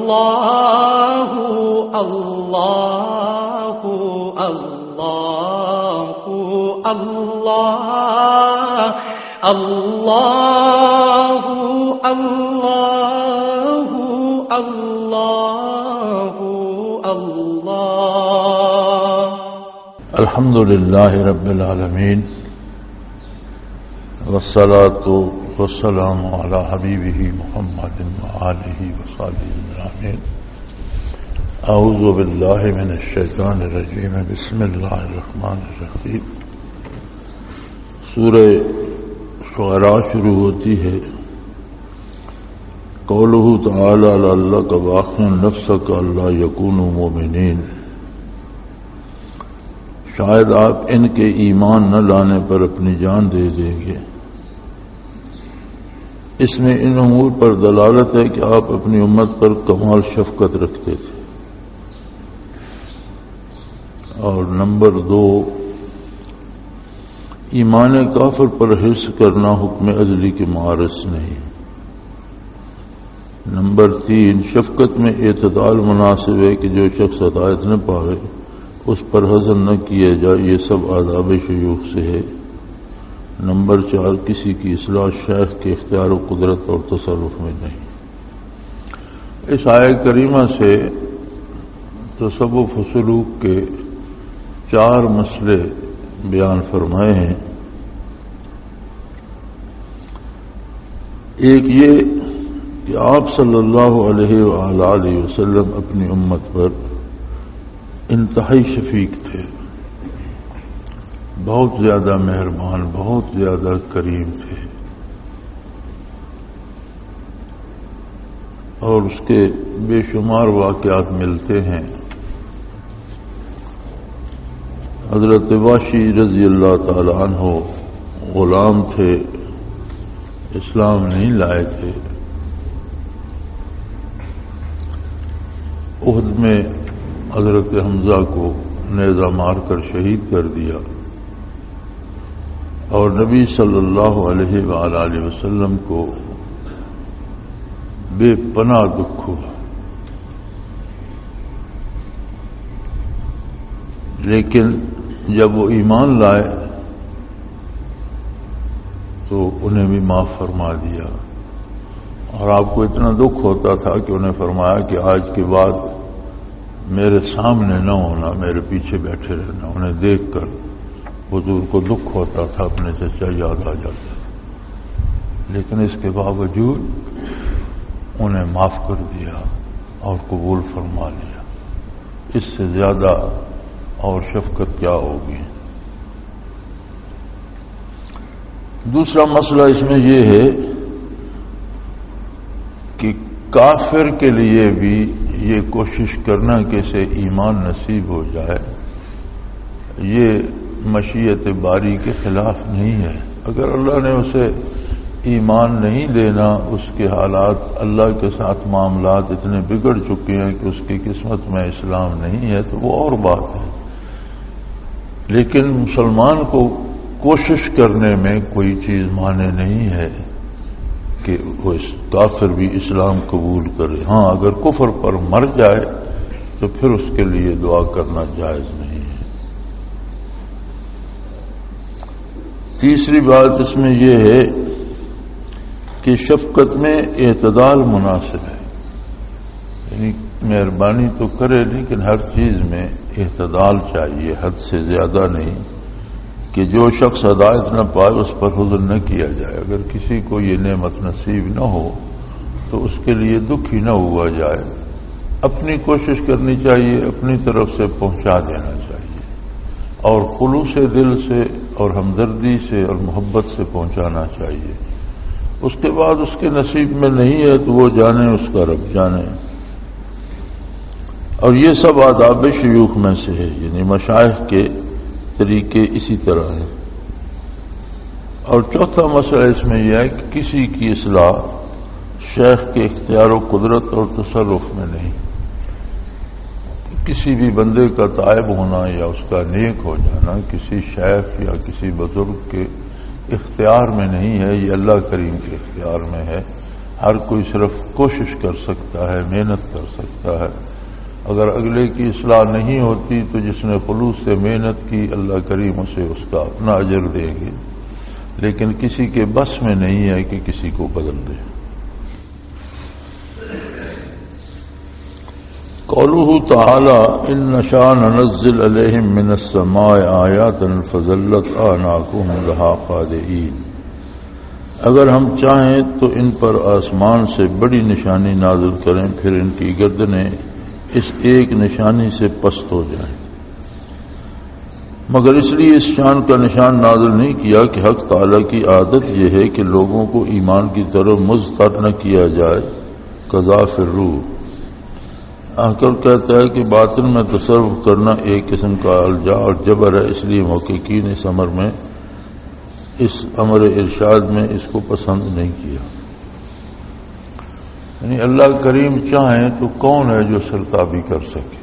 اللہ اللہ اللہ اللہ اللہ اللہ اللہ اللہ الحمد للہ رب العالمین والصلاة والسلام علی حبیبہ محمد وآلہ وصحبہ اجمعین اعوذ باللہ من الشیطان الرجیم بسم اللہ الرحمن الرحیم سورہ شعراء شروع ہوتی ہے قولہ تعالی لعلک باخع نفسک الا یکونوا مؤمنین شاید آپ ان کے ایمان نہ لانے پر اپنی جان دے دیں گے۔ اس میں ان امور پر دلالت ہے کہ آپ اپنی امت پر کمال شفقت رکھتے تھے۔ اور نمبر 2، ایمان کافر پر حرص کرنا حکم ازلی کے معارض نہیں۔ نمبر 3، شفقت میں اعتدال مناسب ہے کہ جو شخص ہدایت نہ پاوے اس پر حزن نہ کیا جائے، یہ سب آداب شیوخ سے ہے۔ نمبر 4، کسی کی اصلاح شیخ کے اختیار و قدرت اور تصرف میں نہیں۔ اس آیت کریمہ سے تصوف و سلوک کے 4 مسئلے بیان فرمائے ہیں۔ ایک یہ کہ آپ صلی اللہ علیہ وآلہ وسلم اپنی امت پر انتہائی شفیق تھے، بہت زیادہ مہربان، بہت زیادہ کریم تھے، اور اس کے بے شمار واقعات ملتے ہیں۔ حضرت واشی رضی اللہ تعالی عنہ غلام تھے، اسلام نہیں لائے تھے۔ احد میں حضرت حمزہ کو نیزہ مار کر شہید کر دیا، اور نبی صلی اللہ علیہ وآلہ وسلم کو بے پناہ دکھ ہوا، لیکن جب وہ ایمان لائے تو انہیں بھی معاف فرما دیا۔ اور آپ کو اتنا دکھ ہوتا تھا کہ انہیں فرمایا کہ آج کے بعد میرے سامنے نہ ہونا، میرے پیچھے بیٹھے رہنا۔ انہیں دیکھ کر حضور کو دکھ ہوتا تھا، اپنے چچا یاد آ جاتا، لیکن اس کے باوجود انہیں معاف کر دیا اور قبول فرما لیا۔ اس سے زیادہ اور شفقت کیا ہوگی؟ دوسرا مسئلہ اس میں یہ ہے کہ کافر کے لیے بھی یہ کوشش کرنا کہ اسے ایمان نصیب ہو جائے، یہ مشیت باری کے خلاف نہیں ہے۔ اگر اللہ نے اسے ایمان نہیں دینا، اس کے حالات اللہ کے ساتھ معاملات اتنے بگڑ چکے ہیں کہ اس کی قسمت میں اسلام نہیں ہے تو وہ اور بات ہے، لیکن مسلمان کو کوشش کرنے میں کوئی چیز مانے نہیں ہے کہ وہ کافر بھی اسلام قبول کرے۔ ہاں، اگر کفر پر مر جائے تو پھر اس کے لیے دعا کرنا جائز نہیں ہے۔ تیسری بات اس میں یہ ہے کہ شفقت میں اعتدال مناسب ہے، یعنی مہربانی تو کرے لیکن ہر چیز میں اعتدال چاہیے، حد سے زیادہ نہیں، کہ جو شخص ہدایت نہ پائے اس پر حزن نہ کیا جائے۔ اگر کسی کو یہ نعمت نصیب نہ ہو تو اس کے لیے دکھ ہی نہ ہوا جائے، اپنی کوشش کرنی چاہیے، اپنی طرف سے پہنچا دینا چاہیے، اور خلوص دل سے اور ہمدردی سے اور محبت سے پہنچانا چاہیے۔ اس کے بعد اس کے نصیب میں نہیں ہے تو وہ جانے، اس کا رب جانے۔ اور یہ سب آداب شیوخ میں سے ہے، یعنی مشائخ کے طریقے اسی طرح ہیں۔ اور چوتھا مسئلہ اس میں یہ ہے کہ کسی کی اصلاح شیخ کے اختیار و قدرت اور تصرف میں نہیں۔ کسی بھی بندے کا تائب ہونا یا اس کا نیک ہو جانا کسی شیخ یا کسی بزرگ کے اختیار میں نہیں ہے، یہ اللہ کریم کے اختیار میں ہے۔ ہر کوئی صرف کوشش کر سکتا ہے، محنت کر سکتا ہے. اگر اگلے کی اصلاح نہیں ہوتی تو جس نے خلوص سے محنت کی اللہ کریم اسے اس کا اپنا اجر دے گے، لیکن کسی کے بس میں نہیں ہے کہ کسی کو بدل دے. قوله تعالی ان نشاء ننزل علیہم من السماء آیات فظلت اعناقهم لها خاضعین. اگر ہم چاہیں تو ان پر آسمان سے بڑی نشانی نازل کریں، پھر ان کی گردنیں اس ایک نشانی سے پست ہو جائیں. مگر اس لیے اس شان کا نشان نازل نہیں کیا کہ حق تعالی کی عادت یہ ہے کہ لوگوں کو ایمان کی طرف مضطر نہ کیا جائے. قضاء فی الروح. عقل کہتا ہے کہ باطن میں تصرف کرنا ایک قسم کا الجا اور جبر ہے، اس لیے محققین اس امر ارشاد میں اس کو پسند نہیں کیا. یعنی اللہ کریم چاہیں تو کون ہے جو سرتابی کر سکے؟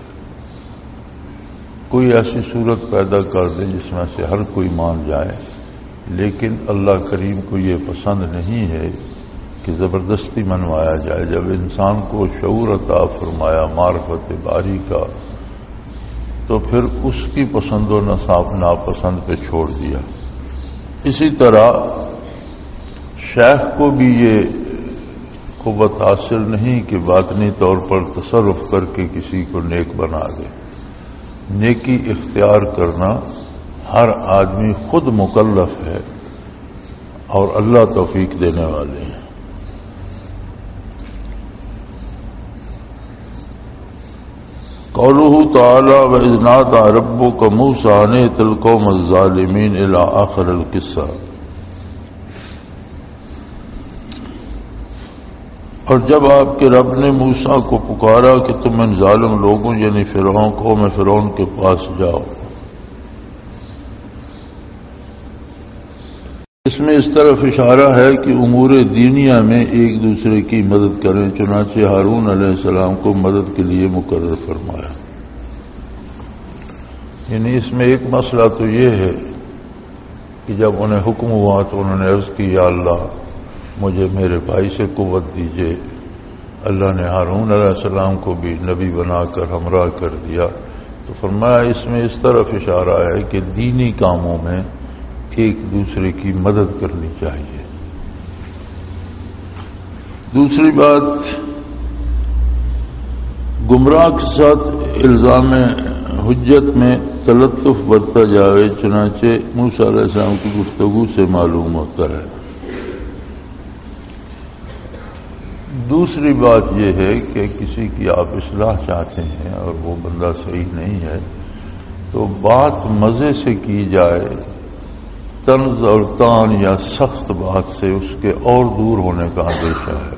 کوئی ایسی صورت پیدا کر دے جس میں سے ہر کوئی مان جائے، لیکن اللہ کریم کو یہ پسند نہیں ہے کہ زبردستی منوایا جائے. جب انسان کو شعور عطا فرمایا معرفت باری کا، تو پھر اس کی پسند و ناپسند پہ چھوڑ دیا. اسی طرح شیخ کو بھی یہ قوت حاصل نہیں کہ باطنی طور پر تصرف کر کے کسی کو نیک بنا دے. نیکی اختیار کرنا ہر آدمی خود مکلف ہے اور اللہ توفیق دینے والے ہیں. قوله تعالی وَإِذْ نَادَىٰ رَبُّكَ مُوسَىٰ أَنِ ائْتِ الْقَوْمَ الظَّالِمِينَ إِلَىٰ آخِرِ الْقِصَّةِ. اور جب آپ کے رب نے موسیٰ کو پکارا کہ تم ان ظالم لوگوں یعنی فرعون قوم فرعون کے پاس جاؤ. اس میں اس طرف اشارہ ہے کہ امور دینیہ میں ایک دوسرے کی مدد کریں، چنانچہ ہارون علیہ السلام کو مدد کے لیے مقرر فرمایا. یعنی اس میں ایک مسئلہ تو یہ ہے کہ جب انہیں حکم ہوا تو انہوں نے عرض کی یا اللہ مجھے میرے بھائی سے قوت دیجیے. اللہ نے ہارون علیہ السلام کو بھی نبی بنا کر ہمراہ کر دیا. تو فرمایا اس میں اس طرف اشارہ ہے کہ دینی کاموں میں ایک دوسرے کی مدد کرنی چاہیے. دوسری بات، گمراہ کے ساتھ الزام حجت میں تلطف برتا جائے، چنانچہ موسیٰ علیہ السلام کی گفتگو سے معلوم ہوتا ہے. دوسری بات یہ ہے کہ کسی کی آپ اصلاح چاہتے ہیں اور وہ بندہ صحیح نہیں ہے تو بات مزے سے کی جائے، طنز اور طعن یا سخت بات سے اس کے اور دور ہونے کا اندیشہ ہے.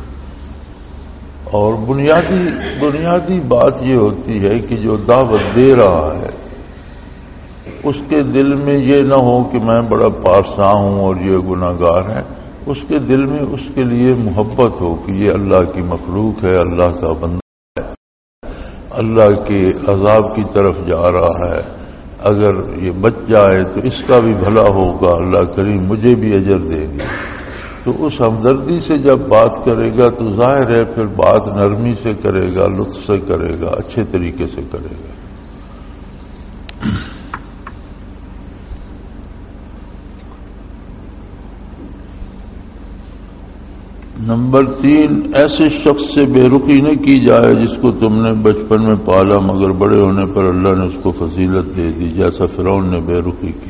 اور بنیادی بات یہ ہوتی ہے کہ جو دعوت دے رہا ہے اس کے دل میں یہ نہ ہو کہ میں بڑا پارسا ہوں اور یہ گناہگار ہے. اس کے دل میں اس کے لیے محبت ہو کہ یہ اللہ کی مخلوق ہے، اللہ کا بندہ ہے، اللہ کے عذاب کی طرف جا رہا ہے. اگر یہ بچ جائے تو اس کا بھی بھلا ہوگا، اللہ کریم مجھے بھی اجر دے گی. تو اس ہمدردی سے جب بات کرے گا تو ظاہر ہے پھر بات نرمی سے کرے گا، لطف سے کرے گا، اچھے طریقے سے کرے گا. نمبر 3، ایسے شخص سے بے رخی نہ کی جائے جس کو تم نے بچپن میں پالا مگر بڑے ہونے پر اللہ نے اس کو فضیلت دے دی، جیسا فرعون نے بے رخی کی.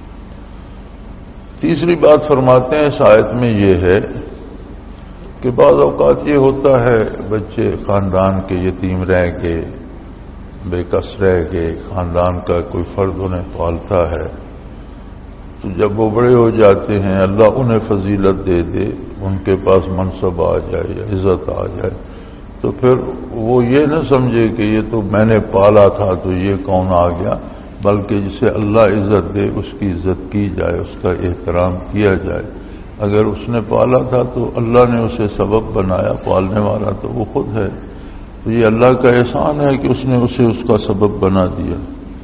تیسری بات فرماتے ہیں اس آیت میں یہ ہے کہ بعض اوقات یہ ہوتا ہے بچے خاندان کے یتیم رہ گئے، بے کس رہ گئے، خاندان کا کوئی فرد انہیں پالتا ہے، تو جب وہ بڑے ہو جاتے ہیں اللہ انہیں فضیلت دے دے، ان کے پاس منصب آ جائے یا عزت آ جائے، تو پھر وہ یہ نہ سمجھے کہ یہ تو میں نے پالا تھا تو یہ کون آ گیا، بلکہ جسے اللہ عزت دے اس کی عزت کی جائے، اس کا احترام کیا جائے. اگر اس نے پالا تھا تو اللہ نے اسے سبب بنایا، پالنے والا تو وہ خود ہے، تو یہ اللہ کا احسان ہے کہ اس نے اسے اس کا سبب بنا دیا.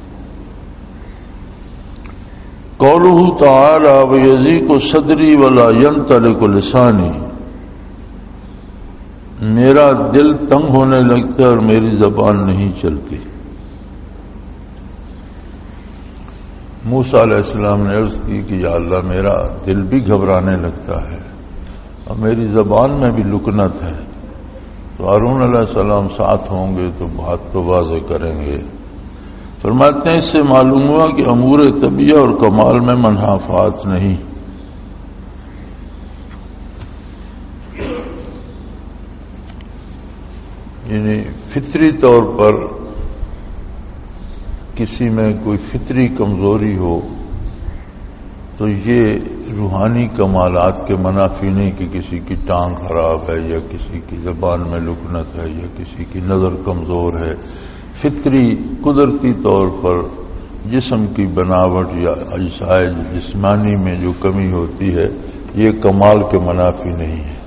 قوله تعالی وَيَضِيقُ صَدْرِي وَلَا يَنطَلِقُ لِسَانِي. میرا دل تنگ ہونے لگتا ہے اور میری زبان نہیں چلتی۔ موسیٰ علیہ السلام نے عرض کی کہ یا اللہ میرا دل بھی گھبرانے لگتا ہے اور میری زبان میں بھی لکنت ہے۔ تو ہارون علیہ السلام ساتھ ہوں گے تو بات تو واضح کریں گے۔ فرماتے ہیں اس سے معلوم ہوا کہ امور طبیعہ اور کمال میں منافات نہیں۔ یعنی فطری طور پر کسی میں کوئی فطری کمزوری ہو تو یہ روحانی کمالات کے منافی نہیں کہ کسی کی ٹانگ خراب ہے یا کسی کی زبان میں لکنت ہے یا کسی کی نظر کمزور ہے۔ فطری قدرتی طور پر جسم کی بناوٹ یا اجزاء جسمانی میں جو کمی ہوتی ہے یہ کمال کے منافی نہیں ہے۔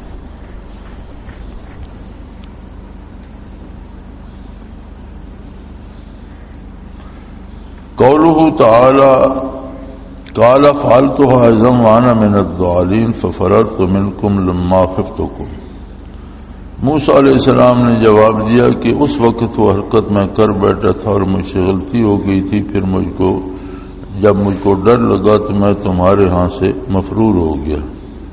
قوله تعالی قال فعلتها اذا وانا من الضالين ففررت منكم لما خفتكم۔ موسیٰ علیہ السلام نے جواب دیا کہ اس وقت وہ حرکت میں کر بیٹھا تھا اور مجھ سے غلطی ہو گئی تھی، پھر جب مجھ کو ڈر لگا تو میں تمہارے ہاں سے مفرور ہو گیا۔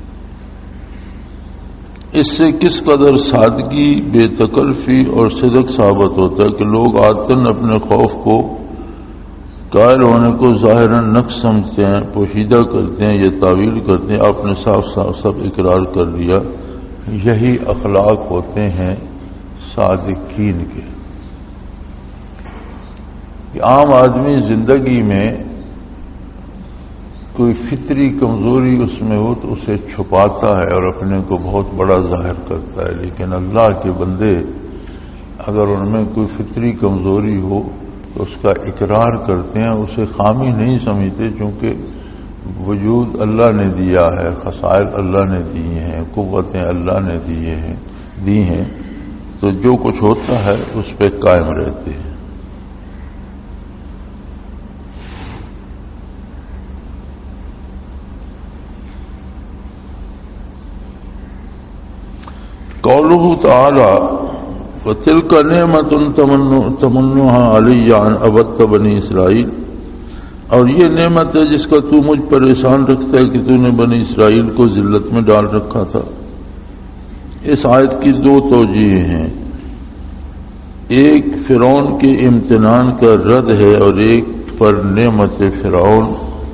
اس سے کس قدر سادگی، بے تکلفی اور صدق ثابت ہوتا ہے کہ لوگ عادتاً اپنے خوف کو قائل ہونے کو ظاہراً نقص سمجھتے ہیں، پوشیدہ کرتے ہیں یا تعویل کرتے ہیں۔ آپ نے صاف سب اقرار کر لیا۔ یہی اخلاق ہوتے ہیں صادقین کے کہ عام آدمی زندگی میں کوئی فطری کمزوری اس میں ہو تو اسے چھپاتا ہے اور اپنے کو بہت بڑا ظاہر کرتا ہے، لیکن اللہ کے بندے اگر ان میں کوئی فطری کمزوری ہو تو اس کا اقرار کرتے ہیں، اسے خامی نہیں سمجھتے، چونکہ وجود اللہ نے دیا ہے، خصائل اللہ نے دیے ہیں، قوتیں اللہ نے دی ہیں، تو جو کچھ ہوتا ہے اس پہ قائم رہتے ہیں۔ قوله تعالی وَتِلْكَ نِعْمَةٌ تَمُنُّهَا عَلَيَّ أَنْ عَبَدْتَ بَنِي اسرائیل، اور یہ نعمت ہے جس کا تو مجھ پر احسان رکھتا ہے کہ تو نے بنی اسرائیل کو ذلت میں ڈال رکھا تھا۔ اس آیت کی دو توجیہ ہیں، ایک فرعون کے امتنان کا رد ہے اور ایک پر نعمت فرعون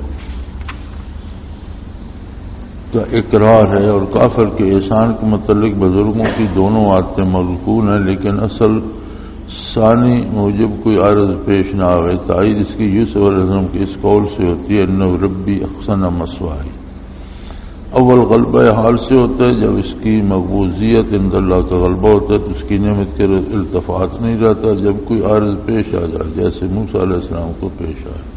کا اقرار ہے، اور کافر کے احسان کے متعلق بزرگوں کی دونوں آیتیں مذکور ہیں، لیکن اصل ثانی موجب کوئی عرض پیش نہ آئے۔ تائید اس کی یوسف علیہ السلام کی اس قول سے ہوتی ہے انہ ربی احسن مثوائی۔ اول غلبہ حال سے ہوتا ہے، جب اس کی مقبوضیت عند اللہ کا غلبہ ہوتا ہے تو اس کی نعمت کے التفات نہیں رہتا، جب کوئی عرض پیش آ جائے جیسے موسیٰ علیہ السلام کو پیش آئے۔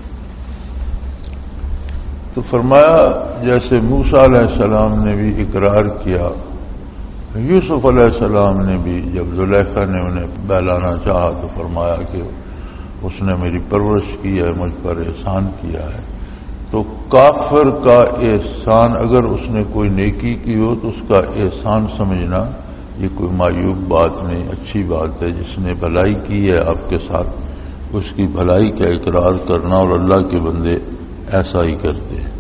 تو فرمایا جیسے موسیٰ علیہ السلام نے بھی اقرار کیا، یوسف علیہ السلام نے بھی جب زلیخا نے انہیں بہلانا چاہا تو فرمایا کہ اس نے میری پرورش کی ہے، مجھ پر احسان کیا ہے۔ تو کافر کا احسان اگر اس نے کوئی نیکی کی ہو تو اس کا احسان سمجھنا یہ کوئی معیوب بات نہیں، اچھی بات ہے۔ جس نے بھلائی کی ہے آپ کے ساتھ اس کی بھلائی کا اقرار کرنا، اور اللہ کے بندے ایسا ہی کرتے ہیں۔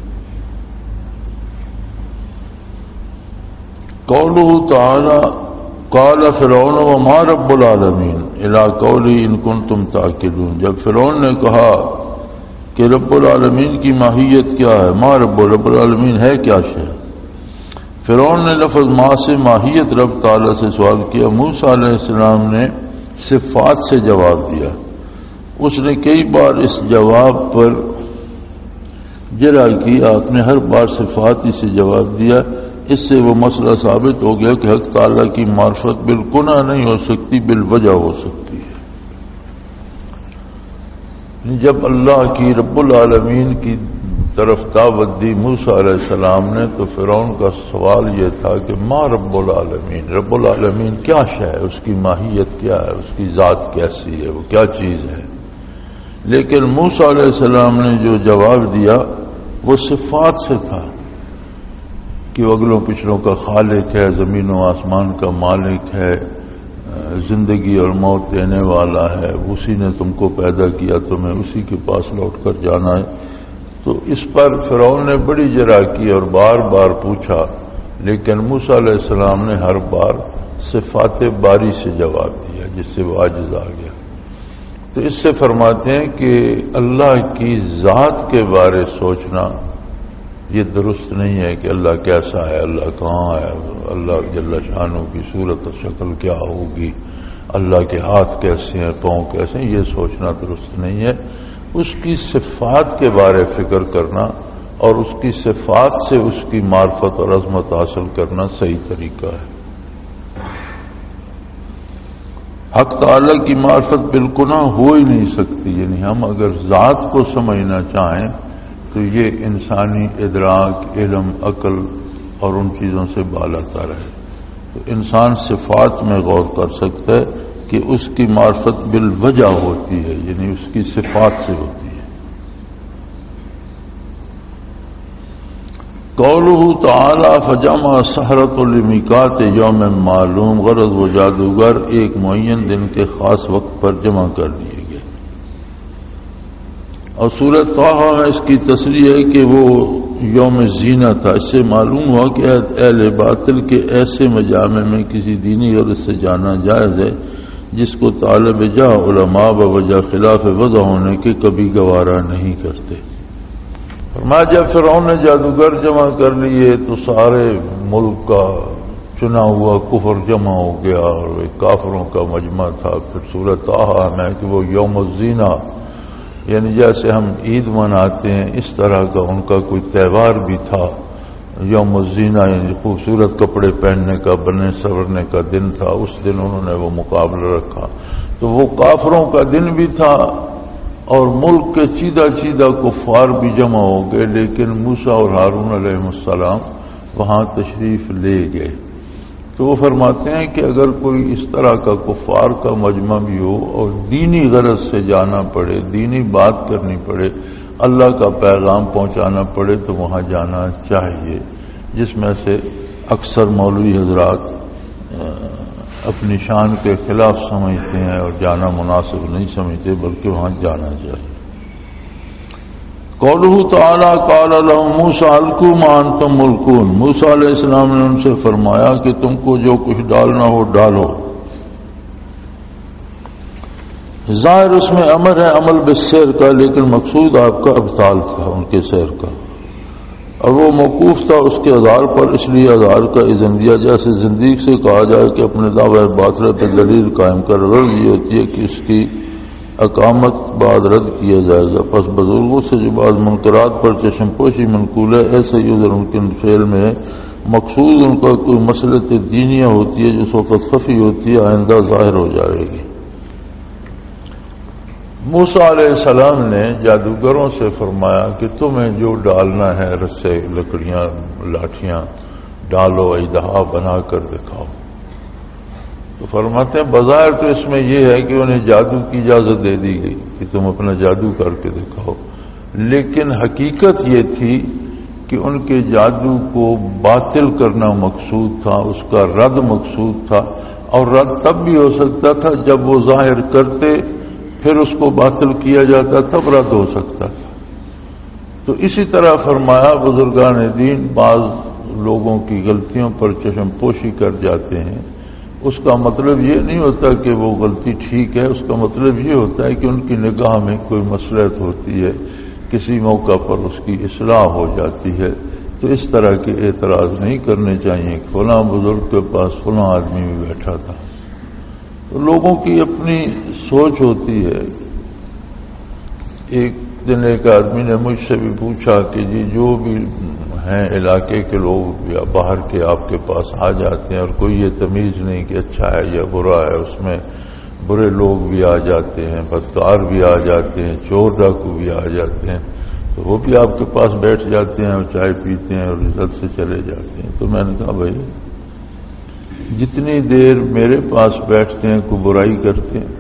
قوله تعالی قال فرعون وما رب العالمین الی قولی ان کنتم تعقلون، جب فرعون نے کہا کہ رب العالمین کی ماہیت کیا ہے، ما رب العالمین ہے کیا شے، فرعون نے لفظ ما سے ماہیت رب تعالی سے سوال کیا۔ موسیٰ علیہ السلام نے صفات سے جواب دیا۔ اس نے کئی بار اس جواب پر جرا کی، آپ نے ہر بار صفات ہی سے جواب دیا۔ اس سے وہ مسئلہ ثابت ہو گیا کہ حق تعالیٰ کی معرفت بالگناہ نہیں ہو سکتی، بالوجہ ہو سکتی ہے۔ جب اللہ کی رب العالمین کی طرف دعوت دی موسیٰ علیہ السلام نے تو فرعون کا سوال یہ تھا کہ ما رب العالمین، رب العالمین کیا شے ہے، اس کی ماہیت کیا ہے، اس کی ذات کیسی ہے، وہ کیا چیز ہے۔ لیکن موسیٰ علیہ السلام نے جو جواب دیا وہ صفات سے تھا کہ وہ اگلوں پچھلوں کا خالق ہے، زمین و آسمان کا مالک ہے، زندگی اور موت دینے والا ہے، اسی نے تم کو پیدا کیا، تمہیں اسی کے پاس لوٹ کر جانا ہے. تو اس پر فرعون نے بڑی جرأت کی اور بار بار پوچھا، لیکن موسیٰ علیہ السلام نے ہر بار صفات باری سے جواب دیا، جس سے وہ عاجز آ گیا. تو اس سے فرماتے ہیں کہ اللہ کی ذات کے بارے سوچنا یہ درست نہیں ہے کہ اللہ کیسا ہے، اللہ کہاں ہے، اللہ جل شانہ کی صورت و شکل کیا ہوگی، اللہ کے ہاتھ کیسے ہیں، پاؤں کیسے ہیں، یہ سوچنا درست نہیں ہے. اس کی صفات کے بارے فکر کرنا اور اس کی صفات سے اس کی معرفت اور عظمت حاصل کرنا صحیح طریقہ ہے. حق تعالی کی معرفت بالگناہ ہو ہی نہیں سکتی. یعنی ہم اگر ذات کو سمجھنا چاہیں تو یہ انسانی ادراک، علم، عقل اور ان چیزوں سے بالا تر ہے. تو انسان صفات میں غور کر سکتا ہے کہ اس کی معرفت بالوجہ ہوتی ہے، یعنی اس کی صفات سے ہوتی ہے. قولہ تعالی فجمع السحرۃ لمیقات یوم معلوم، غرض وہ جادوگر ایک معین دن کے خاص وقت پر جمع کر لیے گئے. اور سورۃ طٰہٰ میں اس کی تصریح ہے کہ وہ یوم زینہ تھا. اس سے معلوم ہوا کہ اہل باطل کے ایسے مجامع میں کسی دینی غرض سے جانا جائز ہے جس کو طالب جاہ علماء بوجہ خلاف وضع ہونے کے کبھی گوارا نہیں کرتے. فرمایا جب فرعون نے جادوگر جمع کر لیے تو سارے ملک کا چنا ہوا کفر جمع ہو گیا اور ایک کافروں کا مجمع تھا. پھر سورۃ طٰہٰ میں کہ وہ یوم الزینہ، یعنی جیسے ہم عید مناتے ہیں اس طرح کا ان کا کوئی تہوار بھی تھا. یوم الزینہ یعنی خوبصورت کپڑے پہننے کا، بننے سورنے کا دن تھا. اس دن انہوں نے وہ مقابلہ رکھا. تو وہ کافروں کا دن بھی تھا اور ملک کے سیدھا کفار بھی جمع ہو گئے، لیکن موسیٰ اور ہارون علیہ السلام وہاں تشریف لے گئے. تو وہ فرماتے ہیں کہ اگر کوئی اس طرح کا کفار کا مجمع بھی ہو اور دینی غرض سے جانا پڑے، دینی بات کرنی پڑے، اللہ کا پیغام پہنچانا پڑے تو وہاں جانا چاہیے. جس میں سے اکثر مولوی حضرات اپنی شان کے خلاف سمجھتے ہیں اور جانا مناسب نہیں سمجھتے، بلکہ وہاں جانا چاہیے. قولہ تعالی قال لهم موسیٰ القوا ما انتم ملقون، موسیٰ علیہ السلام نے ان سے فرمایا کہ تم کو جو کچھ ڈالنا ہو ڈالو. ظاہر اس میں امر ہے عمل بالسیر کا، لیکن مقصود آپ کا ابطال تھا ان کے سیر کا، اور وہ موقوف تھا اس کے اظہار پر، اس لیے اظہار کا اذن دیا. جیسے زندیق سے کہا جائے کہ اپنے دعوی باطل پہ دلیل قائم کر، غرض یہ ہوتی ہے کہ اس کی اقامت بعد رد کیا جائے گا. پس بزرگوں سے جو بعض منکرات پر چشم پوشی منقول ہے، ایسے ہی ادھر ان کے فعل میں ہے. مقصود ان کا کوئی مسئلہ دینیہ ہوتی ہے جو اس وقت خفی ہوتی ہے، آئندہ ظاہر ہو جائے گی. موسیٰ علیہ السلام نے جادوگروں سے فرمایا کہ تمہیں جو ڈالنا ہے رسے، لکڑیاں، لاٹھیاں ڈالو، اژدہا بنا کر دکھاؤ. تو فرماتے ہیں بظاہر تو اس میں یہ ہے کہ انہیں جادو کی اجازت دے دی گئی کہ تم اپنا جادو کر کے دکھاؤ، لیکن حقیقت یہ تھی کہ ان کے جادو کو باطل کرنا مقصود تھا، اس کا رد مقصود تھا. اور رد تب بھی ہو سکتا تھا جب وہ ظاہر کرتے پھر اس کو باطل کیا جاتا، تب رد ہو سکتا تھا. تو اسی طرح فرمایا بزرگان دین بعض لوگوں کی غلطیوں پر چشم پوشی کر جاتے ہیں. اس کا مطلب یہ نہیں ہوتا کہ وہ غلطی ٹھیک ہے، اس کا مطلب یہ ہوتا ہے کہ ان کی نگاہ میں کوئی مصلحت ہوتی ہے، کسی موقع پر اس کی اصلاح ہو جاتی ہے. تو اس طرح کے اعتراض نہیں کرنے چاہیے. فلاں بزرگ کے پاس فلاں آدمی بھی بیٹھا تھا. تو لوگوں کی اپنی سوچ ہوتی ہے. ایک دن ایک آدمی نے مجھ سے بھی پوچھا کہ جی جو بھی ہیں علاقے کے لوگ یا باہر کے آپ کے پاس آ جاتے ہیں اور کوئی یہ تمیز نہیں کہ اچھا ہے یا برا ہے، اس میں برے لوگ بھی آ جاتے ہیں، بدکار بھی آ جاتے ہیں، چور ڈاکو بھی آ جاتے ہیں، تو وہ بھی آپ کے پاس بیٹھ جاتے ہیں اور چائے پیتے ہیں اور عزت سے چلے جاتے ہیں. تو میں نے کہا بھائی جتنی دیر میرے پاس بیٹھتے ہیں کوئی برائی کرتے ہیں،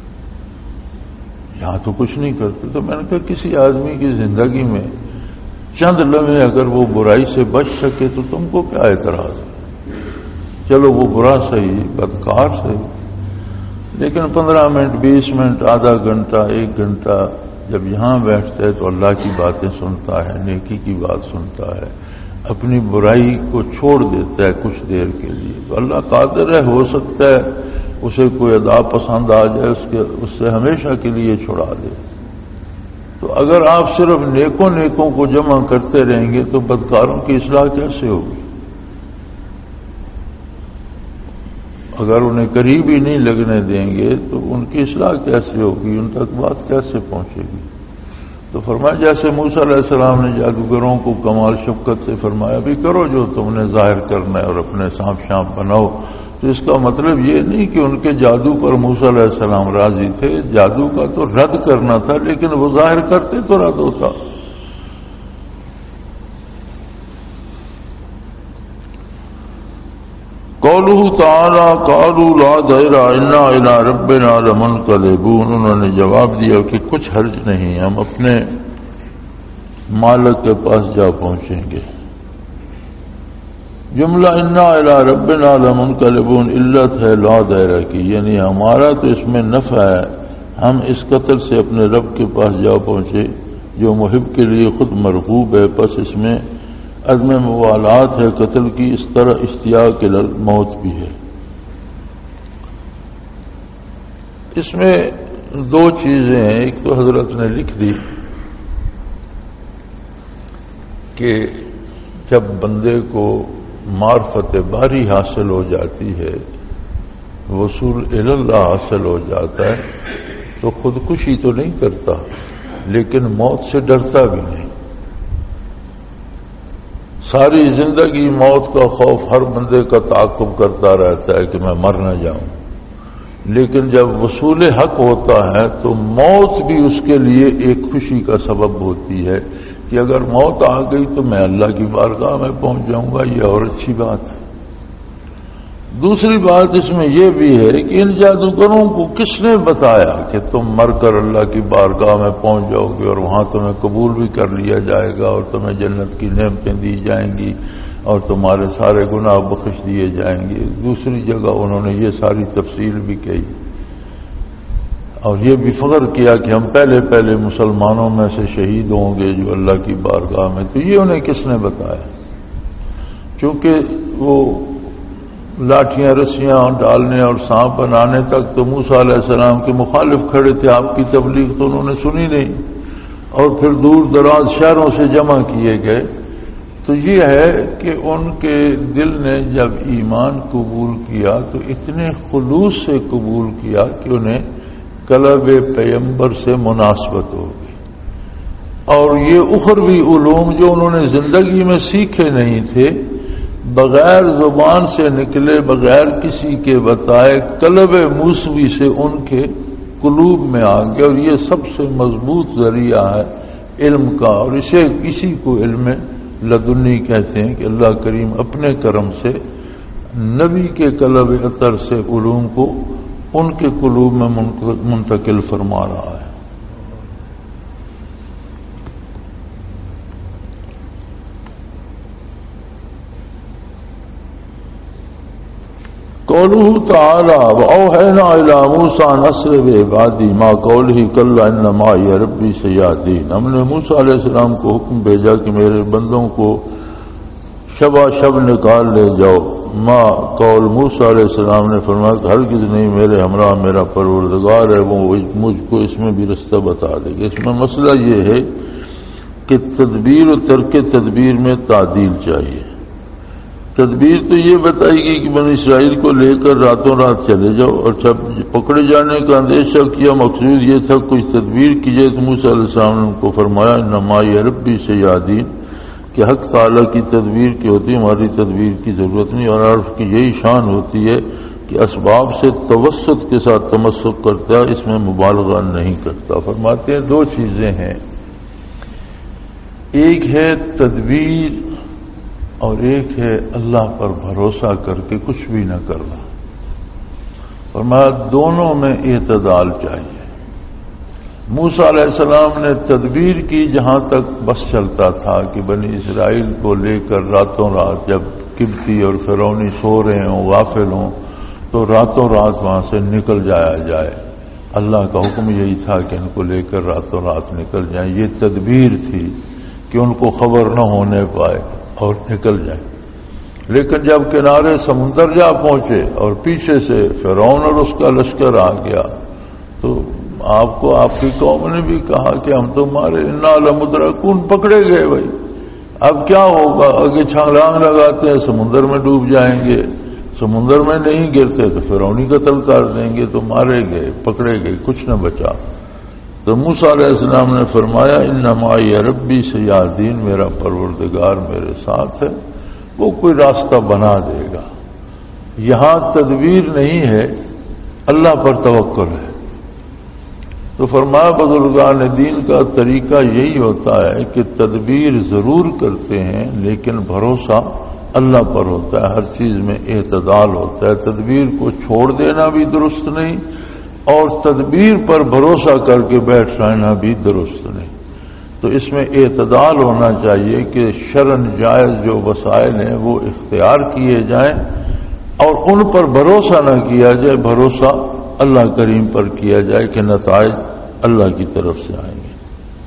یہاں تو کچھ نہیں کرتے. تو میں نے کہا کسی آدمی کی زندگی میں چند لمحے اگر وہ برائی سے بچ سکے تو تم کو کیا اعتراض ہے؟ چلو وہ برا صحیح، بدکار صحیح، لیکن 15 منٹ 20 منٹ آدھا گھنٹہ 1 گھنٹہ جب یہاں بیٹھتا ہے تو اللہ کی باتیں سنتا ہے، نیکی کی بات سنتا ہے، اپنی برائی کو چھوڑ دیتا ہے کچھ دیر کے لیے، تو اللہ قادر ہے، ہو سکتا ہے اسے کوئی ادا پسند آ جائے، اس سے ہمیشہ کے لیے چھڑا دے۔ تو اگر آپ صرف نیکوں کو جمع کرتے رہیں گے تو بدکاروں کی اصلاح کیسے ہوگی؟ اگر انہیں قریب ہی نہیں لگنے دیں گے تو ان کی اصلاح کیسے ہوگی، ان تک بات کیسے پہنچے گی؟ تو فرمایا جیسے موسیٰ علیہ السلام نے جادوگروں کو کمال شفقت سے فرمایا بھی کرو جو تم نے ظاہر کرنا ہے اور اپنے سانپ شانپ بناؤ، تو اس کا مطلب یہ نہیں کہ ان کے جادو پر موسیٰ علیہ السلام راضی تھے، جادو کا تو رد کرنا تھا، لیکن وہ ظاہر کرتے تو رد ہوتا۔ قوله تعالی قالوا لا ضیر انا الی ربنا لمنقلبون، انہوں نے جواب دیا کہ کچھ حرج نہیں، ہم اپنے مالک کے پاس جا پہنچیں گے۔ جملہ انا الی ربنا لمنقلبون علت ہے لا دائرہ کی، یعنی ہمارا تو اس میں نفع ہے، ہم اس قتل سے اپنے رب کے پاس جا پہنچے جو محب کے لیے خود مرغوب ہے، پس اس میں عدم موالات ہے قتل کی، اس طرح اشتیاق موت بھی ہے۔ اس میں 2 چیزیں ہیں، ایک تو حضرت نے لکھ دی کہ جب بندے کو معرفت باری حاصل ہو جاتی ہے، وصول اللہ حاصل ہو جاتا ہے تو خودکشی تو نہیں کرتا لیکن موت سے ڈرتا بھی نہیں۔ ساری زندگی موت کا خوف ہر بندے کا تعاقب کرتا رہتا ہے کہ میں مر نہ جاؤں، لیکن جب وصول حق ہوتا ہے تو موت بھی اس کے لیے ایک خوشی کا سبب ہوتی ہے کہ اگر موت آ گئی تو میں اللہ کی بارگاہ میں پہنچ جاؤں گا، یہ اور اچھی بات ہے۔ دوسری بات اس میں یہ بھی ہے کہ ان جادوگروں کو کس نے بتایا کہ تم مر کر اللہ کی بارگاہ میں پہنچ جاؤ گے اور وہاں تمہیں قبول بھی کر لیا جائے گا اور تمہیں جنت کی نعمتیں دی جائیں گی اور تمہارے سارے گناہ بخش دیے جائیں گے۔ دوسری جگہ انہوں نے یہ ساری تفصیل بھی کہی اور یہ بھی فخر کیا کہ ہم پہلے مسلمانوں میں سے شہید ہوں گے جو اللہ کی بارگاہ میں۔ تو یہ انہیں کس نے بتایا؟ چونکہ وہ لاٹھیاں رسیاں ڈالنے اور سانپ بنانے تک تو موسیٰ علیہ السلام کے مخالف کھڑے تھے، آپ کی تبلیغ تو انہوں نے سنی نہیں، اور پھر دور دراز شہروں سے جمع کیے گئے۔ تو یہ ہے کہ ان کے دل نے جب ایمان قبول کیا تو اتنے خلوص سے قبول کیا کہ انہیں قلب پیغمبر سے مناسبت ہو گئی، اور یہ اخروی علوم جو انہوں نے زندگی میں سیکھے نہیں تھے، بغیر زبان سے نکلے، بغیر کسی کے بتائے، قلب موسوی سے ان کے قلوب میں آ گئے، اور یہ سب سے مضبوط ذریعہ ہے علم کا، اور اسے کسی کو علم لدنی کہتے ہیں کہ اللہ کریم اپنے کرم سے نبی کے قلب اطہر سے علوم کو ان کے قلوب میں منتقل فرما رہا ہے۔ قوله تعالی واوحینا الی موسی ان اسر بعبادی ما قوله کلا انما معی ربی سیہدین، ہم نے موسیٰ علیہ السلام کو حکم بھیجا کہ میرے بندوں کو شب نکال لے جاؤ۔ ما قول موسیٰ علیہ السلام نے فرمایا کہ ہرگز نہیں، میرے ہمراہ میرا پروردگار ہے، وہ مجھ کو اس میں بھی رستہ بتا دے گا۔ اس میں مسئلہ یہ ہے کہ تدبیر و ترک تدبیر میں تعدیل چاہیے۔ تدبیر تو یہ بتائی گئی کہ بنی اسرائیل کو لے کر راتوں رات چلے جاؤ، اور جب پکڑے جانے کا اندیشہ کیا، مقصود یہ تھا کچھ تدبیر کی جائے، تو موسیٰ علیہ السلام نے ان کو فرمایا انما معی ربی سیہدین، کہ حق تعالیٰ کی تدبیر کی ہوتی ہے، ہماری تدبیر کی ضرورت نہیں، اور عرف کی یہی شان ہوتی ہے کہ اسباب سے توسط کے ساتھ تمسک کرتا ہے، اس میں مبالغہ نہیں کرتا۔ فرماتے ہیں 2 چیزیں ہیں، ایک ہے تدبیر اور ایک ہے اللہ پر بھروسہ کر کے کچھ بھی نہ کرنا۔ فرمایا دونوں میں اعتدال چاہیے۔ موسیٰ علیہ السلام نے تدبیر کی جہاں تک بس چلتا تھا کہ بنی اسرائیل کو لے کر راتوں رات، جب قبطی اور فرعونی سو رہے ہوں، غافل ہوں، تو راتوں رات وہاں سے نکل جایا جائے۔ اللہ کا حکم یہی تھا کہ ان کو لے کر راتوں رات نکل جائیں۔ یہ تدبیر تھی کہ ان کو خبر نہ ہونے پائے اور نکل جائیں۔ لیکن جب کنارے سمندر جا پہنچے اور پیچھے سے فرعون اور اس کا لشکر آ گیا، تو آپ کو آپ کی قوم نے بھی کہا کہ ہم تمہارے انا لمدرکون، پکڑے گئے بھائی، اب کیا ہوگا؟ آگے چھلانگ لگاتے ہیں سمندر میں ڈوب جائیں گے، سمندر میں نہیں گرتے تو فرعونی قتل کر دیں گے، تو مارے گئے، پکڑے گئے، کچھ نہ بچا۔ تو موسیٰ علیہ السلام نے فرمایا انما ربی سیہدین، میرا پروردگار میرے ساتھ ہے، وہ کوئی راستہ بنا دے گا۔ یہاں تدبیر نہیں ہے، اللہ پر توکل ہے۔ تو فرمایا بزرگان دین کا طریقہ یہی ہوتا ہے کہ تدبیر ضرور کرتے ہیں لیکن بھروسہ اللہ پر ہوتا ہے، ہر چیز میں اعتدال ہوتا ہے۔ تدبیر کو چھوڑ دینا بھی درست نہیں اور تدبیر پر بھروسہ کر کے بیٹھ رہنا بھی درست نہیں۔ تو اس میں اعتدال ہونا چاہیے کہ شرعاً جائز جو وسائل ہیں وہ اختیار کیے جائیں اور ان پر بھروسہ نہ کیا جائے، بھروسہ اللہ کریم پر کیا جائے کہ نتائج اللہ کی طرف سے آئیں گے۔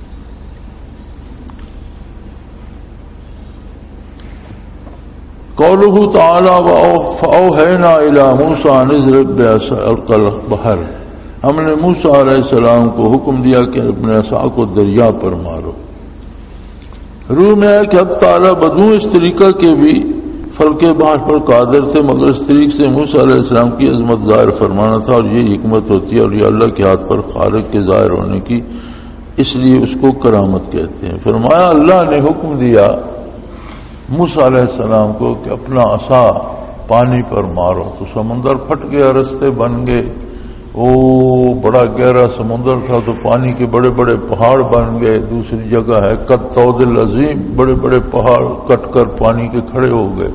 قوله تعالی فأوحینا الی موسیٰ ان اضرب بعصاک البحر، ہم نے موسیٰ علیہ السلام کو حکم دیا کہ اپنے عصا کو دریا پر مارو۔ روح میں ہے کہ حق تعالی بدوں اس طریقہ کے بھی فلک بحر پر قادر تھے، مگر اس طریق سے موسیٰ علیہ السلام کی عظمت ظاہر فرمانا تھا، اور یہ حکمت ہوتی ہے اور یہ اللہ کے ہاتھ پر خالق کے ظاہر ہونے کی، اس لیے اس کو کرامت کہتے ہیں۔ فرمایا اللہ نے حکم دیا موسیٰ علیہ السلام کو کہ اپنا عصا پانی پر مارو، تو سمندر پھٹ گیا، رستے بن گئے، بڑا گہرا سمندر تھا تو پانی کے بڑے بڑے پہاڑ بن گئے۔ دوسری جگہ ہے قد طود العظیم، بڑے بڑے پہاڑ کٹ کر پانی کے کھڑے ہو گئے۔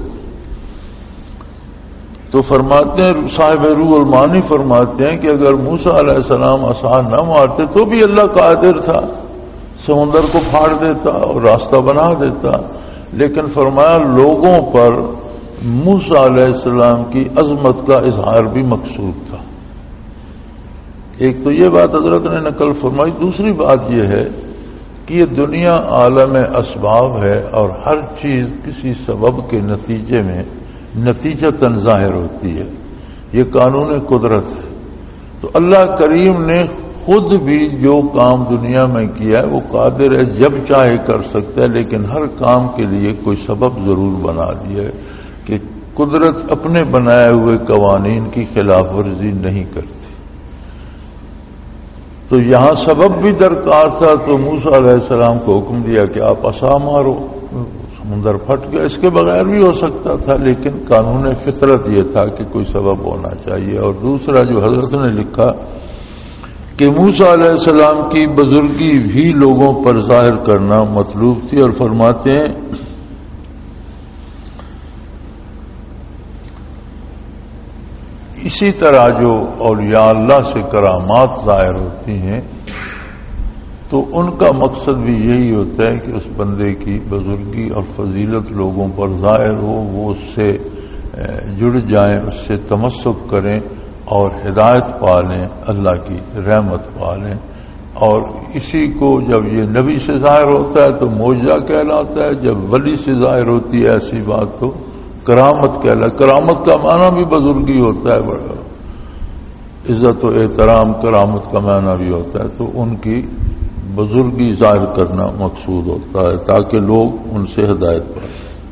تو فرماتے ہیں صاحب روح المعانی فرماتے ہیں کہ اگر موسیٰ علیہ السلام عصا نہ مارتے تو بھی اللہ قادر تھا، سمندر کو پھاڑ دیتا اور راستہ بنا دیتا، لیکن فرمایا لوگوں پر موسیٰ علیہ السلام کی عظمت کا اظہار بھی مقصود تھا۔ ایک تو یہ بات حضرت نے نقل فرمائی، دوسری بات یہ ہے کہ یہ دنیا عالم اسباب ہے اور ہر چیز کسی سبب کے نتیجے میں نتیجتاً ظاہر ہوتی ہے، یہ قانون قدرت ہے۔ تو اللہ کریم نے خود بھی جو کام دنیا میں کیا ہے وہ قادر ہے، جب چاہے کر سکتا ہے، لیکن ہر کام کے لیے کوئی سبب ضرور بنا دیا ہے کہ قدرت اپنے بنائے ہوئے قوانین کی خلاف ورزی نہیں کرتی۔ تو یہاں سبب بھی درکار تھا، تو موسیٰ علیہ السلام کو حکم دیا کہ آپ عصا مارو، سمندر پھٹ گیا۔ اس کے بغیر بھی ہو سکتا تھا، لیکن قانون فطرت یہ تھا کہ کوئی سبب ہونا چاہیے۔ اور دوسرا جو حضرت نے لکھا کہ موسیٰ علیہ السلام کی بزرگی بھی لوگوں پر ظاہر کرنا مطلوب تھی، اور فرماتے ہیں اسی طرح جو اولیاء اللہ سے کرامات ظاہر ہوتی ہیں تو ان کا مقصد بھی یہی ہوتا ہے کہ اس بندے کی بزرگی اور فضیلت لوگوں پر ظاہر ہو، وہ اس سے جڑ جائیں، اس سے تمسک کریں اور ہدایت پا لیں، اللہ کی رحمت پا لیں۔ اور اسی کو جب یہ نبی سے ظاہر ہوتا ہے تو معجزہ کہلاتا ہے، جب ولی سے ظاہر ہوتی ہے ایسی بات تو کرامت کہلاتا ہے۔ کرامت کا معنی بھی بزرگی ہوتا ہے، بڑا عزت و احترام کرامت کا معنی بھی ہوتا ہے، تو ان کی بزرگی ظاہر کرنا مقصود ہوتا ہے تاکہ لوگ ان سے ہدایت پائیں۔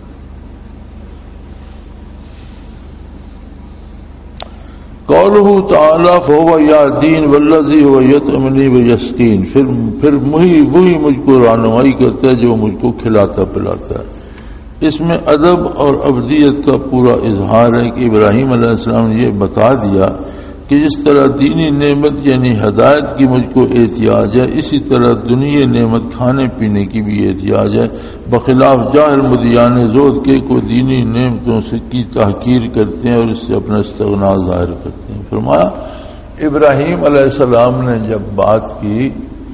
قوله تعالی فهو یهدین والذی هو یطعمنی ویسقین، پھر وہی مجھ کو رہنمائی کرتا ہے جو مجھ کو کھلاتا پلاتا ہے۔ اس میں ادب اور عبدیت کا پورا اظہار ہے کہ ابراہیم علیہ السلام نے یہ بتا دیا کہ جس طرح دینی نعمت یعنی ہدایت کی مجھ کو احتیاج ہے، اسی طرح دنیا نعمت کھانے پینے کی بھی احتیاج ہے، بخلاف جاہل مدیان زہد کے کوئی دینی نعمتوں سے کی تحقیر کرتے ہیں اور اس سے اپنا استغنا ظاہر کرتے ہیں۔ فرمایا ابراہیم علیہ السلام نے جب بات کی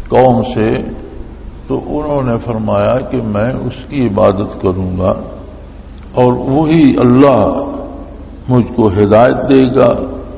قوم سے، تو انہوں نے فرمایا کہ میں اس کی عبادت کروں گا اور وہی اللہ مجھ کو ہدایت دے گا،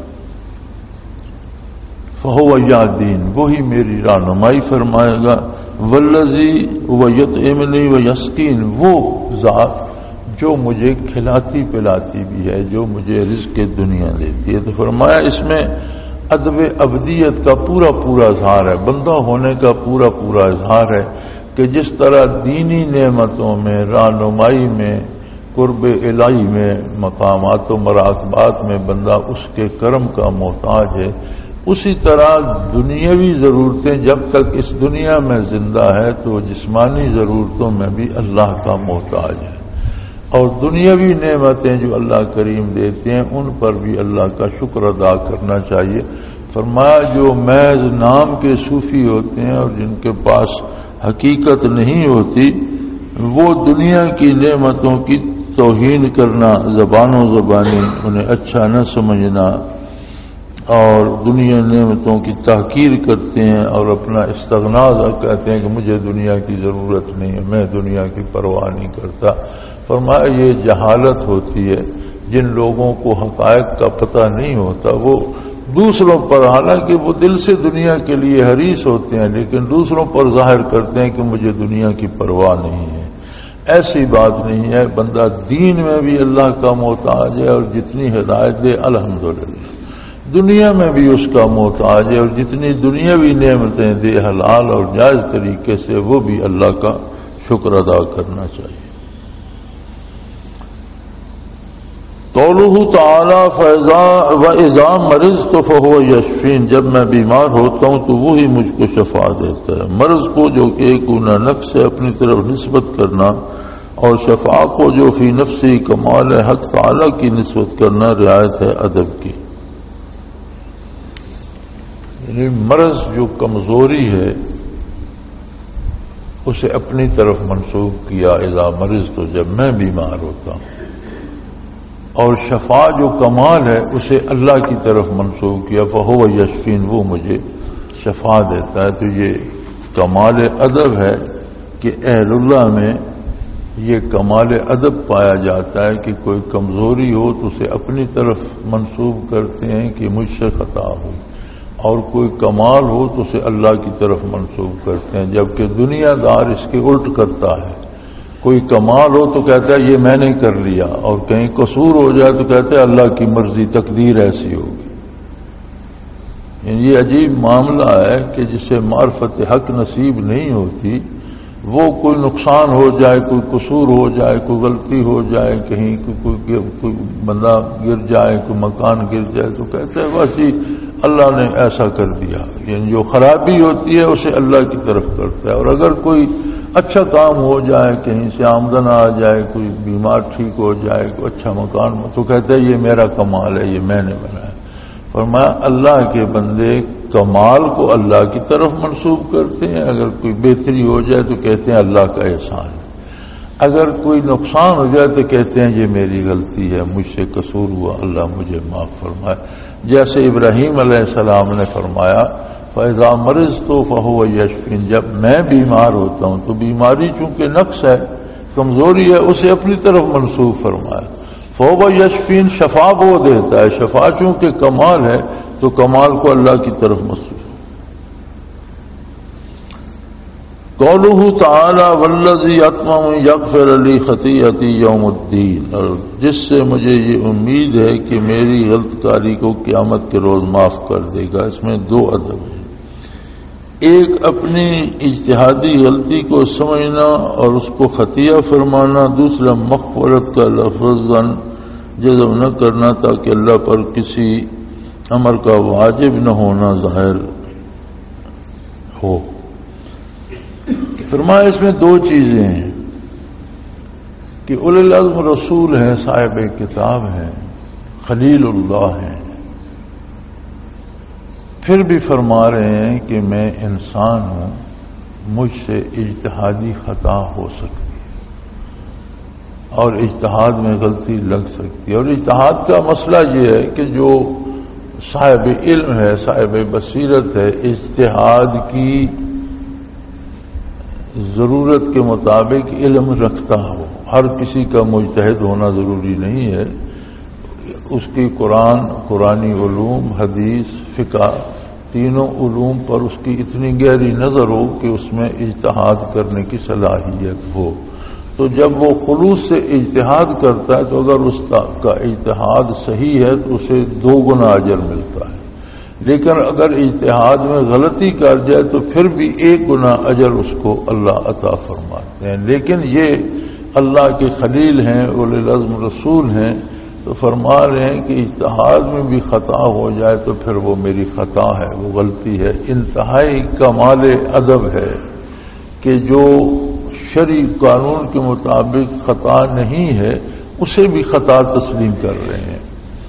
فہو یہدین، وہی میری رہنمائی فرمائے گا، والذی یطعمنی ویسقین، وہ ذات جو مجھے کھلاتی پلاتی بھی ہے، جو مجھے رزق دنیا دیتی ہے۔ تو فرمایا اس میں ادب ابدیت کا پورا پورا اظہار ہے، بندہ ہونے کا پورا پورا اظہار ہے کہ جس طرح دینی نعمتوں میں، رہنمائی میں، قرب الہی میں، مقامات و مراقبات میں بندہ اس کے کرم کا محتاج ہے، اسی طرح دنیاوی ضرورتیں جب تک اس دنیا میں زندہ ہے تو جسمانی ضرورتوں میں بھی اللہ کا محتاج ہے، اور دنیاوی نعمتیں جو اللہ کریم دیتے ہیں ان پر بھی اللہ کا شکر ادا کرنا چاہیے۔ فرمایا جو محض نام کے صوفی ہوتے ہیں اور جن کے پاس حقیقت نہیں ہوتی، وہ دنیا کی نعمتوں کی توہین کرنا، زبانوں زبانی انہیں اچھا نہ سمجھنا، اور دنیا نعمتوں کی تحقیر کرتے ہیں اور اپنا استغنا کہتے ہیں کہ مجھے دنیا کی ضرورت نہیں ہے، میں دنیا کی پرواہ نہیں کرتا۔ فرمایا یہ جہالت ہوتی ہے، جن لوگوں کو حقائق کا پتہ نہیں ہوتا وہ دوسروں پر، حالانکہ وہ دل سے دنیا کے لیے حریص ہوتے ہیں، لیکن دوسروں پر ظاہر کرتے ہیں کہ مجھے دنیا کی پرواہ نہیں ہے۔ ایسی بات نہیں ہے، بندہ دین میں بھی اللہ کا محتاج ہے اور جتنی ہدایت دے الحمدللہ، دنیا میں بھی اس کا محتاج ہے، اور جتنی دنیاوی نعمتیں دے حلال اور جائز طریقے سے وہ بھی اللہ کا شکر ادا کرنا چاہیے۔ قولہ تعالی وَإِذَا مَرِضْتُ فَهُوَ يَشْفِينِ، جب میں بیمار ہوتا ہوں تو وہی مجھ کو شفا دیتا ہے۔ مرض کو جو کہ ایک گناہ نفس سے اپنی طرف نسبت کرنا، اور شفا کو جو فی نفسی کمال حق تعالی کی نسبت کرنا رعایت ہے ادب کی۔ یعنی مرض جو کمزوری ہے اسے اپنی طرف منسوب کیا، اذا مرض تو جب میں بیمار ہوتا ہوں، اور شفا جو کمال ہے اسے اللہ کی طرف منسوب کیا، فہو یشفین، وہ مجھے شفا دیتا ہے۔ تو یہ کمال ادب ہے کہ اہل اللہ میں یہ کمال ادب پایا جاتا ہے کہ کوئی کمزوری ہو تو اسے اپنی طرف منسوب کرتے ہیں کہ مجھ سے خطا ہوئی، اور کوئی کمال ہو تو اسے اللہ کی طرف منسوب کرتے ہیں، جبکہ دنیا دار اس کے الٹ کرتا ہے۔ کوئی کمال ہو تو کہتا ہے یہ میں نے کر لیا، اور کہیں قصور ہو جائے تو کہتا ہے اللہ کی مرضی، تقدیر ایسی ہوگی۔ یعنی یہ عجیب معاملہ ہے کہ جسے معرفت حق نصیب نہیں ہوتی، وہ کوئی نقصان ہو جائے، کوئی قصور ہو جائے، کوئی غلطی ہو جائے، کہیں کوئی بندہ گر جائے، کوئی مکان گر جائے تو کہتے ہیں بس ہی اللہ نے ایسا کر دیا۔ یعنی جو خرابی ہوتی ہے اسے اللہ کی طرف کرتا ہے، اور اگر کوئی اچھا کام ہو جائے، کہیں سے آمدن آ جائے، کوئی بیمار ٹھیک ہو جائے، کوئی اچھا مکان تو کہتا ہے یہ میرا کمال ہے، یہ میں نے بنایا۔ فرمایا اللہ کے بندے کمال کو اللہ کی طرف منسوب کرتے ہیں، اگر کوئی بہتری ہو جائے تو کہتے ہیں اللہ کا احسان ہے، اگر کوئی نقصان ہو جائے تو کہتے ہیں یہ میری غلطی ہے، مجھ سے قصور ہوا، اللہ مجھے معاف فرمائے۔ جیسے ابراہیم علیہ السلام نے فرمایا فَإِذَا مَرِضْتُ فَهُوَ يَشْفِينِ، جب میں بیمار ہوتا ہوں تو بیماری چونکہ نقص ہے، کمزوری ہے، اسے اپنی طرف منسوب فرمایا۔ فَهُوَ يَشْفِينِ، شفا وہ دیتا ہے، شفا چونکہ کمال ہے تو کمال کو اللہ کی طرف منسوب۔ قولہ تعالی والذی اطمع یغفر لی خطیئتی یوم الدین، اور جس سے مجھے یہ امید ہے کہ میری غلط کاری کو قیامت کے روز معاف کر دے گا۔ اس میں دو ادب ہیں، ایک اپنی اجتہادی غلطی کو سمجھنا اور اس کو خطیہ فرمانا، دوسرا مغفرت کا لفظ جزم نہ کرنا تاکہ اللہ پر کسی امر کا واجب نہ ہونا ظاہر ہو۔ فرمایا اس میں دو چیزیں ہیں کہ اولی العزم رسول ہیں، صاحب کتاب ہیں، خلیل اللہ ہیں، پھر بھی فرما رہے ہیں کہ میں انسان ہوں، مجھ سے اجتہادی خطا ہو سکتی ہے اور اجتہاد میں غلطی لگ سکتی ہے۔ اور اجتہاد کا مسئلہ یہ ہے کہ جو صاحب علم ہے، صاحب بصیرت ہے، اجتہاد کی ضرورت کے مطابق علم رکھتا ہو. ہر کسی کا مجتہد ہونا ضروری نہیں ہے. اس کی قرآنی علوم، حدیث، فقہ، تینوں علوم پر اس کی اتنی گہری نظر ہو کہ اس میں اجتہاد کرنے کی صلاحیت ہو. تو جب وہ خلوص سے اجتہاد کرتا ہے تو اگر اس کا اجتہاد صحیح ہے تو اسے 2 گنا اجر ملتا ہے. لیکن اگر اجتہاد میں غلطی کر جائے تو پھر بھی 1 گنا اجر اس کو اللہ عطا فرماتے ہیں. لیکن یہ اللہ کے خلیل ہیں، اولی العزم رسول ہیں، تو فرما رہے ہیں کہ اجتہاد میں بھی خطا ہو جائے تو پھر وہ میری خطا ہے، وہ غلطی ہے. انتہائی کمال ادب ہے کہ جو شرعی قانون کے مطابق خطا نہیں ہے اسے بھی خطا تسلیم کر رہے ہیں.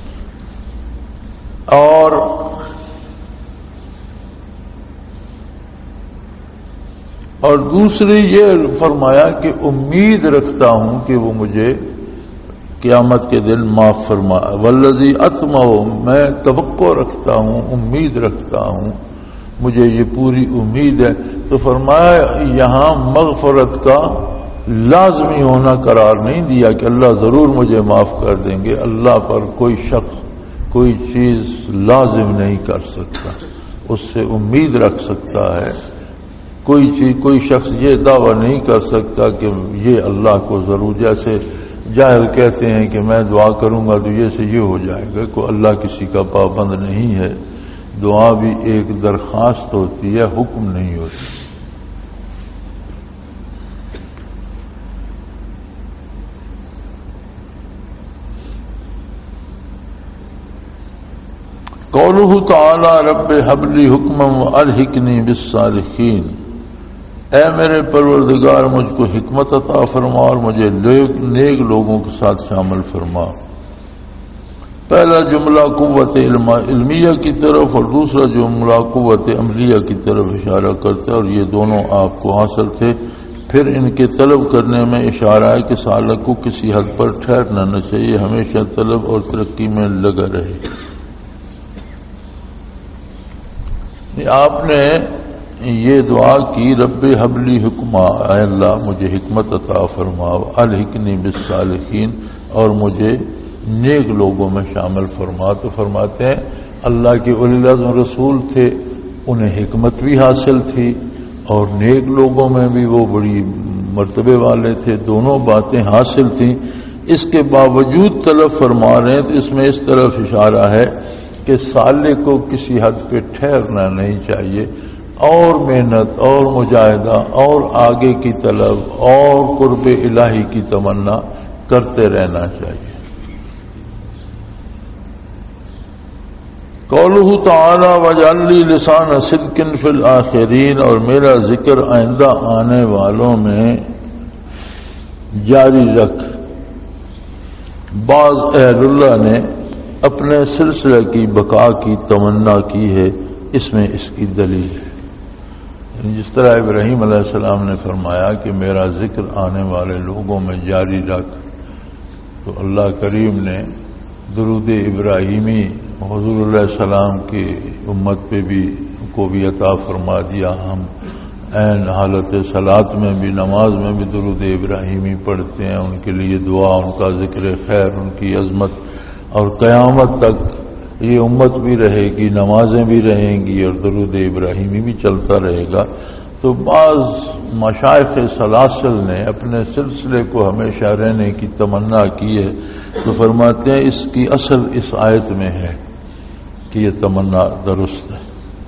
اور دوسری یہ فرمایا کہ امید رکھتا ہوں کہ وہ مجھے قیامت کے دن معاف فرما. والذی اطمع، میں توقع رکھتا ہوں، امید رکھتا ہوں، مجھے یہ پوری امید ہے. تو فرمایا یہاں مغفرت کا لازمی ہونا قرار نہیں دیا کہ اللہ ضرور مجھے معاف کر دیں گے. اللہ پر کوئی شخص کوئی چیز لازم نہیں کر سکتا، اس سے امید رکھ سکتا ہے. کوئی شخص یہ دعویٰ نہیں کر سکتا کہ یہ اللہ کو ضرور، جیسے جاہل کہتے ہیں کہ میں دعا کروں گا تو یہ سے یہ ہو جائے گا. کوئی اللہ کسی کا پابند نہیں ہے. دعا بھی ایک درخواست ہوتی ہے، حکم نہیں ہوتی. قولہ تعالی رب ہب لی حکما والحقنی بالصالحین، اے میرے پروردگار مجھ کو حکمت عطا فرما اور مجھے نیک لوگوں کے ساتھ شامل فرما. پہلا جملہ قوت علمیہ کی طرف اور دوسرا جملہ قوت عملیہ کی طرف اشارہ کرتا ہے، اور یہ دونوں آپ کو حاصل تھے. پھر ان کے طلب کرنے میں اشارہ ہے کہ سالک کو کسی حد پر ٹھہرنا نہ چاہیے، ہمیشہ طلب اور ترقی میں لگا رہے. آپ نے یہ دعا کی رب ہب لی حکما، اے اللہ مجھے حکمت عطا فرما، الحقنی بالصالحین، اور مجھے نیک لوگوں میں شامل فرما. تو فرماتے ہیں اللہ کے اولی العزم رسول تھے، انہیں حکمت بھی حاصل تھی اور نیک لوگوں میں بھی وہ بڑی مرتبے والے تھے. دونوں باتیں حاصل تھیں. اس کے باوجود طلب فرما رہے ہیں تو اس میں اس طرف اشارہ ہے کہ سالک کو کسی حد پہ ٹھہرنا نہیں چاہیے، اور محنت اور مجاہدہ اور آگے کی طلب اور قرب الہی کی تمنا کرتے رہنا چاہیے. قولہ تعالی واجعل لی لسان صدق فی الآخرین، اور میرا ذکر آئندہ آنے والوں میں جاری رکھ. بعض اہل اللہ نے اپنے سلسلہ کی بقا کی تمنا کی ہے، اس میں اس کی دلیل ہے. جس طرح ابراہیم علیہ السلام نے فرمایا کہ میرا ذکر آنے والے لوگوں میں جاری رکھ، تو اللہ کریم نے درود ابراہیمی حضور علیہ السلام کی امت پہ بھی کو بھی عطا فرما دیا. ہم عین حالت صلاۃ میں بھی، نماز میں بھی درود ابراہیمی پڑھتے ہیں. ان کے لیے دعا، ان کا ذکر خیر، ان کی عظمت، اور قیامت تک یہ امت بھی رہے گی، نمازیں بھی رہیں گی اور درود ابراہیمی بھی چلتا رہے گا. تو بعض مشائخ سلاسل نے اپنے سلسلے کو ہمیشہ رہنے کی تمنا کی ہے. تو فرماتے ہیں اس کی اصل اس آیت میں ہے کہ یہ تمنا درست ہے.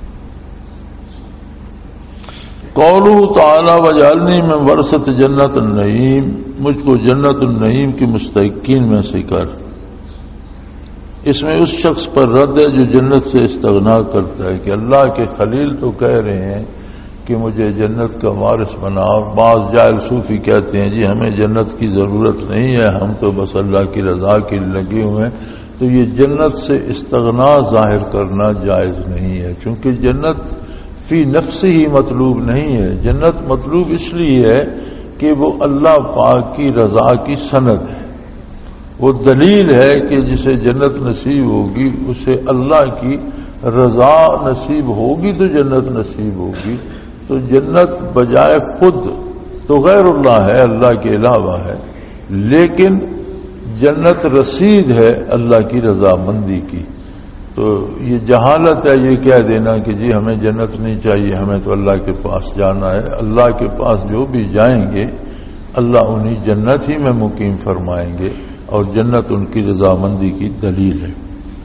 قولہ تعالی وجعلنی من ورثۃ جنت النعیم، مجھ کو جنت النعیم کی مستحقین میں سے کر. اس میں اس شخص پر رد ہے جو جنت سے استغنا کرتا ہے کہ اللہ کے خلیل تو کہہ رہے ہیں کہ مجھے جنت کا وارث بناؤ. بعض جاہل صوفی کہتے ہیں جی ہمیں جنت کی ضرورت نہیں ہے، ہم تو بس اللہ کی رضا کے لگے ہوئے ہیں. تو یہ جنت سے استغنا ظاہر کرنا جائز نہیں ہے، چونکہ جنت فی نفس ہی مطلوب نہیں ہے. جنت مطلوب اس لیے ہے کہ وہ اللہ پاک کی رضا کی سند ہے. وہ دلیل ہے کہ جسے جنت نصیب ہوگی اسے اللہ کی رضا نصیب ہوگی تو جنت نصیب ہوگی. تو جنت بجائے خود تو غیر اللہ ہے، اللہ کے علاوہ ہے، لیکن جنت رسید ہے اللہ کی رضامندی کی. تو یہ جہالت ہے یہ کہہ دینا کہ جی ہمیں جنت نہیں چاہیے، ہمیں تو اللہ کے پاس جانا ہے. اللہ کے پاس جو بھی جائیں گے اللہ انہیں جنت ہی میں مقیم فرمائیں گے، اور جنت ان کی رضامندی کی دلیل ہے.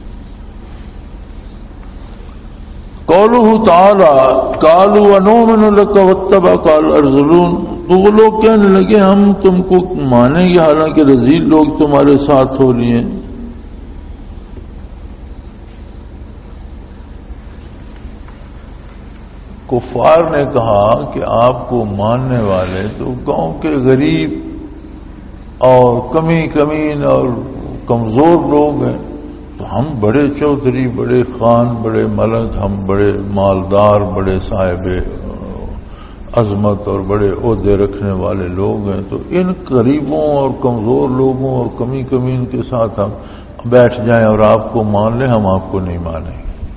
قوله تعالی قالوا ونؤمن لك واتبعك الارذلون. تو وہ لوگ کہنے لگے ہم تم کو مانیں گے حالانکہ رذیل لوگ تمہارے ساتھ ہو لیے. کفار نے کہا کہ آپ کو ماننے والے تو گاؤں کے غریب اور کمی کمین اور کمزور لوگ ہیں، تو ہم بڑے چودھری، بڑے خان، بڑے ملک، ہم بڑے مالدار، بڑے صاحب عظمت اور بڑے عہدے رکھنے والے لوگ ہیں، تو ان غریبوں اور کمزور لوگوں اور کمی کمین کے ساتھ ہم بیٹھ جائیں اور آپ کو مان لیں، ہم آپ کو نہیں مانیں.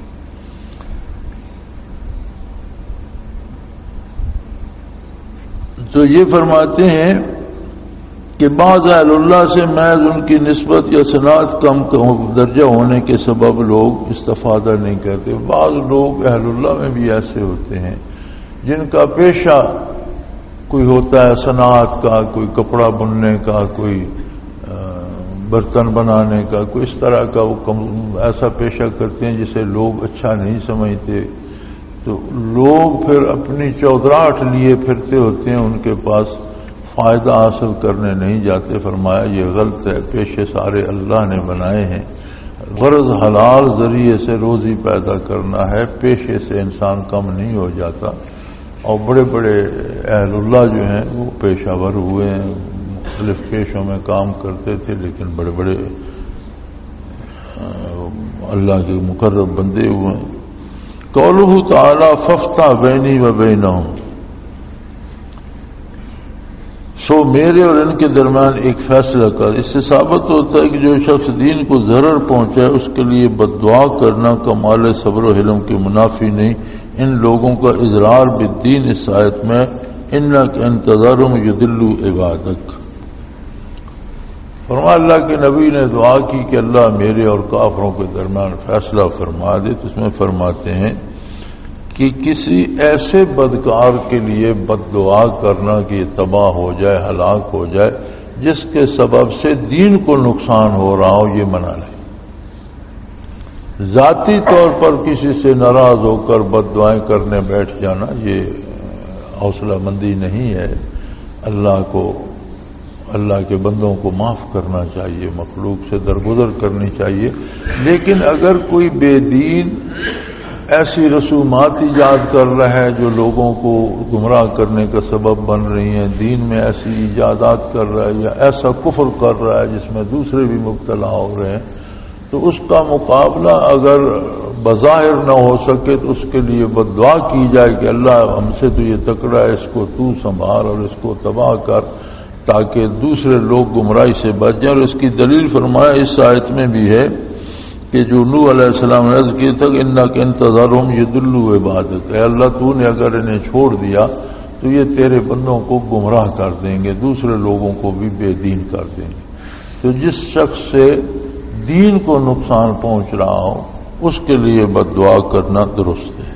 تو یہ فرماتے ہیں کہ بعض اہل اللہ سے محض ان کی نسبت یا صنعت کم درجہ ہونے کے سبب لوگ استفادہ نہیں کرتے. بعض لوگ اہل اللہ میں بھی ایسے ہوتے ہیں جن کا پیشہ کوئی ہوتا ہے صنعت کا، کوئی کپڑا بننے کا، کوئی برتن بنانے کا، کوئی اس طرح کا وہ ایسا پیشہ کرتے ہیں جسے لوگ اچھا نہیں سمجھتے. تو لوگ پھر اپنی چودراہٹ لیے پھرتے ہوتے ہیں، ان کے پاس فائدہ حاصل کرنے نہیں جاتے. فرمایا یہ غلط ہے، پیشے سارے اللہ نے بنائے ہیں. غرض حلال ذریعے سے روزی پیدا کرنا ہے، پیشے سے انسان کم نہیں ہو جاتا. اور بڑے بڑے اہل اللہ جو ہیں وہ پیشہ ور ہوئے ہیں، مختلف پیشوں میں کام کرتے تھے، لیکن بڑے بڑے اللہ کے مقرب بندے ہوئے ہیں. قوله تعالی فافتح بینی و بینہم. سو میرے اور ان کے درمیان ایک فیصلہ کر. اس سے ثابت ہوتا ہے کہ جو شخص دین کو ضرر پہنچائے اس کے لیے بد دعا کرنا کمال صبر و حلم کے منافی نہیں. ان لوگوں کا اضرار بالدین اس آیت میں انک انتظارهم یضلوا عبادک. فرما اللہ کے نبی نے دعا کی کہ اللہ میرے اور کافروں کے درمیان فیصلہ فرما دے. تو اس میں فرماتے ہیں کہ کسی ایسے بدکار کے لیے بد دعا کرنا کہ یہ تباہ ہو جائے، ہلاک ہو جائے، جس کے سبب سے دین کو نقصان ہو رہا ہو، یہ منع نہیں. ذاتی طور پر کسی سے ناراض ہو کر بد دعائیں کرنے بیٹھ جانا یہ حوصلہ مندی نہیں ہے. اللہ کے بندوں کو معاف کرنا چاہیے، مخلوق سے درگزر کرنی چاہیے. لیکن اگر کوئی بے دین ایسی رسومات ایجاد کر رہا ہے جو لوگوں کو گمراہ کرنے کا سبب بن رہی ہیں، دین میں ایسی ایجادات کر رہا ہے یا ایسا کفر کر رہا ہے جس میں دوسرے بھی مبتلا ہو رہے ہیں، تو اس کا مقابلہ اگر بظاہر نہ ہو سکے تو اس کے لیے بد دعا کی جائے کہ اللہ ہم سے تو یہ تکڑا ہے، اس کو تو سنبھال اور اس کو تباہ کر تاکہ دوسرے لوگ گمراہی سے بچ جائیں. اور اس کی دلیل فرمایا اس آیت میں بھی ہے کہ جو نوح علیہ السلام نے عرض کیا تھا کہ انک انتظارهم یضلوا عبادک. اے اللہ تو نے اگر انہیں چھوڑ دیا تو یہ تیرے بندوں کو گمراہ کر دیں گے، دوسرے لوگوں کو بھی بے دین کر دیں گے. تو جس شخص سے دین کو نقصان پہنچ رہا ہو اس کے لیے بد دعا کرنا درست ہے.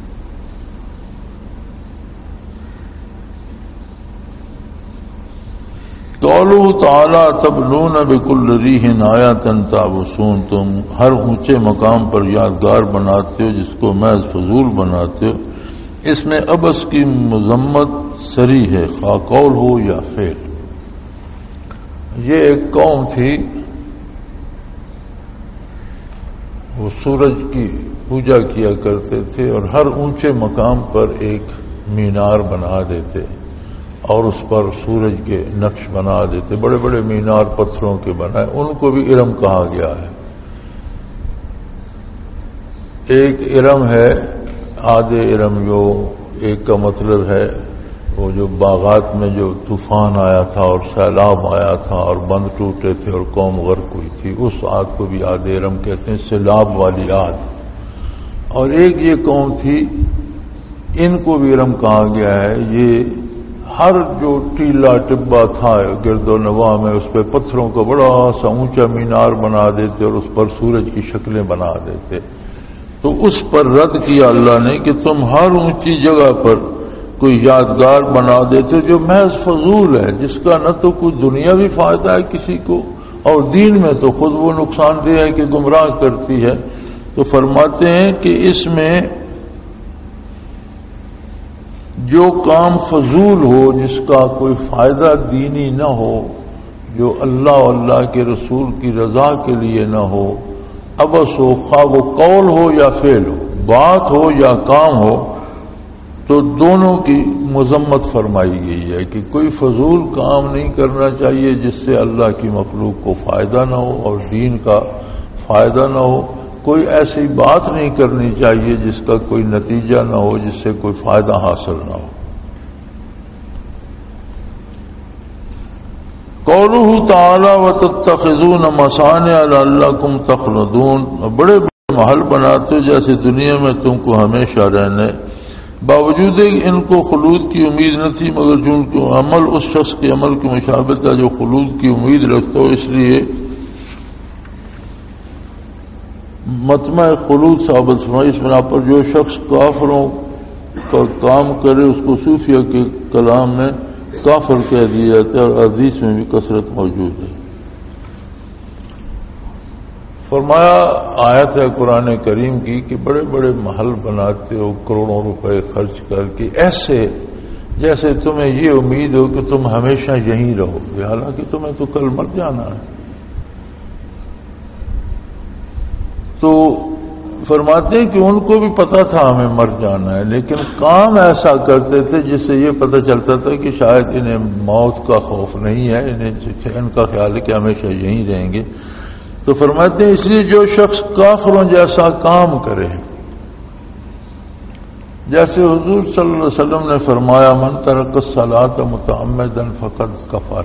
قوله تعالی تبنون بكل ريح آیة تعبثون. تم ہر اونچے مقام پر یادگار بناتے ہو جس کو محض فضول بناتے ہو. اس میں عبث کی مذمت سری ہے، خواہ قول ہو یا فعل. یہ ایک قوم تھی، وہ سورج کی پوجا کیا کرتے تھے اور ہر اونچے مقام پر ایک مینار بنا دیتے اور اس پر سورج کے نقش بنا دیتے. بڑے بڑے مینار پتھروں کے بنائے، ان کو بھی ارم کہا گیا ہے. ایک ارم ہے آدھے ارم، جو ایک کا مطلب ہے وہ جو باغات میں جو طوفان آیا تھا اور سیلاب آیا تھا اور بند ٹوٹے تھے اور قوم غرق ہوئی تھی، اس آد کو بھی آدھے ارم کہتے ہیں، سیلاب والی آد. اور ایک یہ قوم تھی ان کو بھی ارم کہا گیا ہے. یہ ہر جو ٹیلا ٹبا تھا گرد و نواح میں اس پہ پتھروں کا بڑا سا اونچا مینار بنا دیتے اور اس پر سورج کی شکلیں بنا دیتے. تو اس پر رد کیا اللہ نے کہ تم ہر اونچی جگہ پر کوئی یادگار بنا دیتے جو محض فضول ہے، جس کا نہ تو کوئی دنیاوی فائدہ ہے کسی کو اور دین میں تو خود وہ نقصان دہ ہے کہ گمراہ کرتی ہے. تو فرماتے ہیں کہ اس میں جو کام فضول ہو، جس کا کوئی فائدہ دینی نہ ہو، جو اللہ اور اللہ کے رسول کی رضا کے لیے نہ ہو، ابس ہو، خواہ وہ قول ہو یا فعل ہو، بات ہو یا کام ہو، تو دونوں کی مذمت فرمائی گئی ہے کہ کوئی فضول کام نہیں کرنا چاہیے جس سے اللہ کی مخلوق کو فائدہ نہ ہو اور دین کا فائدہ نہ ہو. کوئی ایسی بات نہیں کرنی چاہیے جس کا کوئی نتیجہ نہ ہو، جس سے کوئی فائدہ حاصل نہ ہو. قوله تعالی وتتخذون مصانع لعلکم تخلدون، بڑے بڑے محل بناتے جیسے دنیا میں تم کو ہمیشہ رہنے. باوجود ان کو خلود کی امید نہ تھی، مگر چونکہ عمل اس شخص کے عمل کی مشابہت ہے جو خلود کی امید رکھتا ہو، اس لیے مطمع خلود ثابت فرمائی. اس بنا پر جو شخص کافروں کا کام کرے اس کو صوفیہ کے کلام میں کافر کہہ دیا جاتا ہے اور حدیث میں بھی کثرت موجود ہے. فرمایا آیت ہے قرآن کریم کی کہ بڑے بڑے محل بناتے ہو کروڑوں روپے خرچ کر کے، ایسے جیسے تمہیں یہ امید ہو کہ تم ہمیشہ یہیں رہو گے، حالانکہ تمہیں تو کل مر جانا ہے. تو فرماتے ہیں کہ ان کو بھی پتا تھا ہمیں مر جانا ہے، لیکن کام ایسا کرتے تھے جس سے یہ پتہ چلتا تھا کہ شاید انہیں موت کا خوف نہیں ہے، ان کا خیال ہے کہ ہمیشہ یہیں رہیں گے. تو فرماتے ہیں اس لیے جو شخص کافروں جیسا کام کرے، جیسے حضور صلی اللہ علیہ وسلم نے فرمایا من ترک الصلاۃ متعمدا فقد کفر.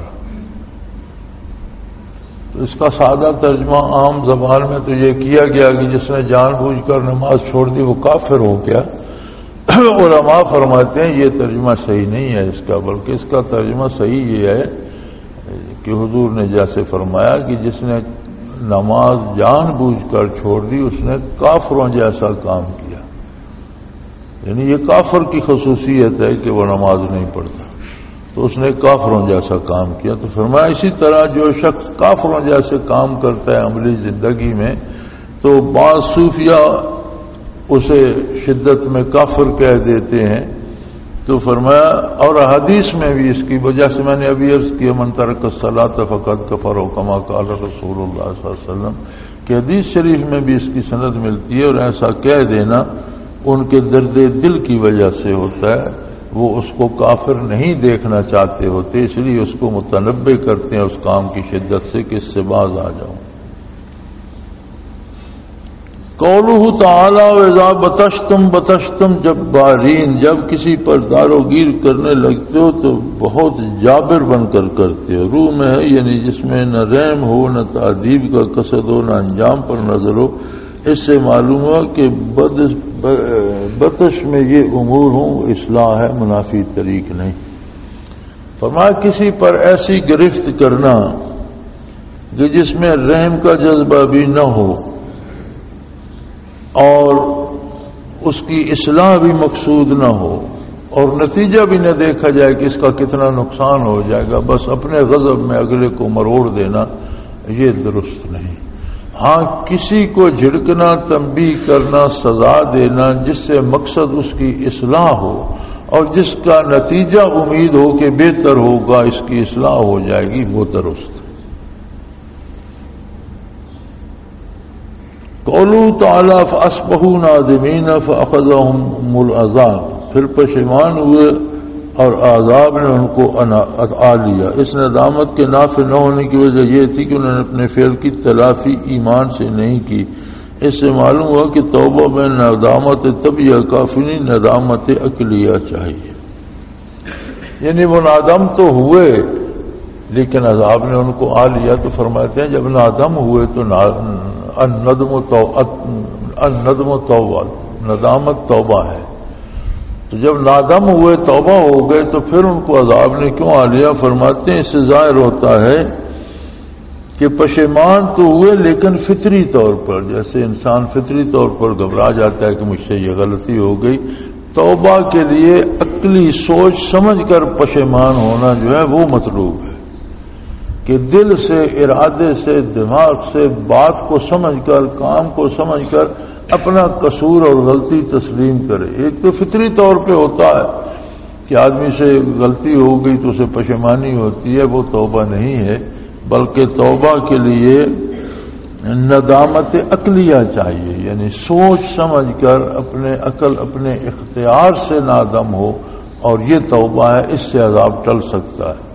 تو اس کا سادہ ترجمہ عام زبان میں تو یہ کیا گیا کہ جس نے جان بوجھ کر نماز چھوڑ دی وہ کافر ہو گیا. علماء فرماتے ہیں یہ ترجمہ صحیح نہیں ہے اس کا، بلکہ اس کا ترجمہ صحیح یہ ہے کہ حضور نے جیسے فرمایا کہ جس نے نماز جان بوجھ کر چھوڑ دی اس نے کافروں جیسا کام کیا. یعنی یہ کافر کی خصوصیت ہے کہ وہ نماز نہیں پڑھتا، تو اس نے کافروں جیسا کام کیا. تو فرمایا اسی طرح جو شخص کافروں جیسے کام کرتا ہے عملی زندگی میں، تو بعض صوفیہ اسے شدت میں کافر کہہ دیتے ہیں. تو فرمایا اور حدیث میں بھی اس کی وجہ سے میں نے ابھی عرض کیا من ترک الصلاۃ فقد کفر کما قال رسول اللہ صلی اللہ علیہ وسلم کہ حدیث شریف میں بھی اس کی سند ملتی ہے. اور ایسا کہہ دینا ان کے درد دل کی وجہ سے ہوتا ہے، وہ اس کو کافر نہیں دیکھنا چاہتے ہوتے، اس لیے اس کو متنبہ کرتے ہیں اس کام کی شدت سے کہ اس سے باز آ جاؤں. قولہ تعالی وَإِذَا بَطَشْتُمْ بَطَشْتُمْ جَبَّارِينَ، جب کسی پر دار و گیر کرنے لگتے ہو تو بہت جابر بن کر کرتے ہو. روح میں ہے یعنی جس میں نہ رحم ہو نہ تعذیب کا قصد ہو نہ انجام پر نظر ہو. اس سے معلوم ہوا کہ بطش میں یہ امور ہوں اصلاح ہے، منافی طریق نہیں. فرمایا کسی پر ایسی گرفت کرنا کہ جس میں رحم کا جذبہ بھی نہ ہو اور اس کی اصلاح بھی مقصود نہ ہو اور نتیجہ بھی نہ دیکھا جائے کہ اس کا کتنا نقصان ہو جائے گا، بس اپنے غضب میں اگلے کو مروڑ دینا، یہ درست نہیں. ہاں کسی کو جھڑکنا، تنبیہ کرنا، سزا دینا جس سے مقصد اس کی اصلاح ہو اور جس کا نتیجہ امید ہو کہ بہتر ہوگا، اس کی اصلاح ہو جائے گی، وہ درست. قولوا تعالی فاصبحوا نادمین فاخذهم العذاب، پھر پشیمان ہوئے اور عذاب نے ان کو آ لیا. اس ندامت کے نافع نہ ہونے کی وجہ یہ تھی کہ انہوں نے اپنے فعل کی تلافی ایمان سے نہیں کی. اس سے معلوم ہوا کہ توبہ میں ندامت طبیعہ کافی نہیں، ندامت عقلیہ چاہیے. یعنی وہ نادم تو ہوئے لیکن عذاب نے ان کو آ لیا. تو فرماتے ہیں جب نادم ہوئے تو الندم توبہ، ندامت توبہ ہے. تو جب نادم ہوئے، توبہ ہو گئے، تو پھر ان کو عذاب نے کیوں آ لیا؟ فرماتے ہیں اس سے ظاہر ہوتا ہے کہ پشیمان تو ہوئے لیکن فطری طور پر، جیسے انسان فطری طور پر گھبرا جاتا ہے کہ مجھ سے یہ غلطی ہو گئی، توبہ کے لیے عقلی سوچ سمجھ کر پشیمان ہونا جو ہے وہ مطلوب ہے کہ دل سے، ارادے سے، دماغ سے بات کو سمجھ کر، کام کو سمجھ کر اپنا قصور اور غلطی تسلیم کرے۔ ایک تو فطری طور پہ ہوتا ہے کہ آدمی سے غلطی ہو گئی تو اسے پشیمانی ہوتی ہے، وہ توبہ نہیں ہے، بلکہ توبہ کے لیے ندامت عقلیہ چاہیے، یعنی سوچ سمجھ کر اپنے عقل، اپنے اختیار سے نادم ہو، اور یہ توبہ ہے، اس سے عذاب ٹل سکتا ہے۔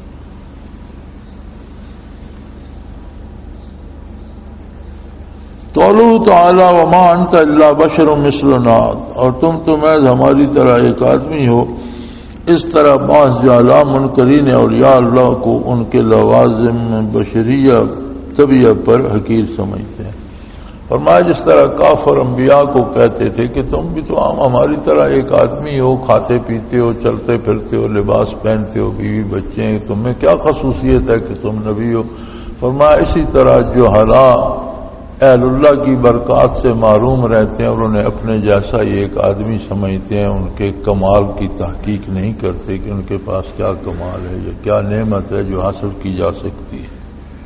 قوله تعالی وما انت الا بشر مثلنا، اور تم تو محض ہماری طرح ایک آدمی ہو۔ اس طرح بعض جعلا منکرین اولیاء اللہ کو ان کے لوازم بشریہ طبیعت پر حقیر سمجھتے ہیں۔ فرمایا جس طرح کافر انبیاء کو کہتے تھے کہ تم بھی تو عام ہماری طرح ایک آدمی ہو، کھاتے پیتے ہو، چلتے پھرتے ہو، لباس پہنتے ہو، بیوی بچے ہیں، تم میں کیا خصوصیت ہے کہ تم نبی ہو؟ فرمایا اسی طرح جو حلا اہل اللہ کی برکات سے معروم رہتے ہیں اور انہیں اپنے جیسا ہی ایک آدمی سمجھتے ہیں، ان کے کمال کی تحقیق نہیں کرتے کہ ان کے پاس کیا کمال ہے یا کیا نعمت ہے جو حاصل کی جا سکتی ہے۔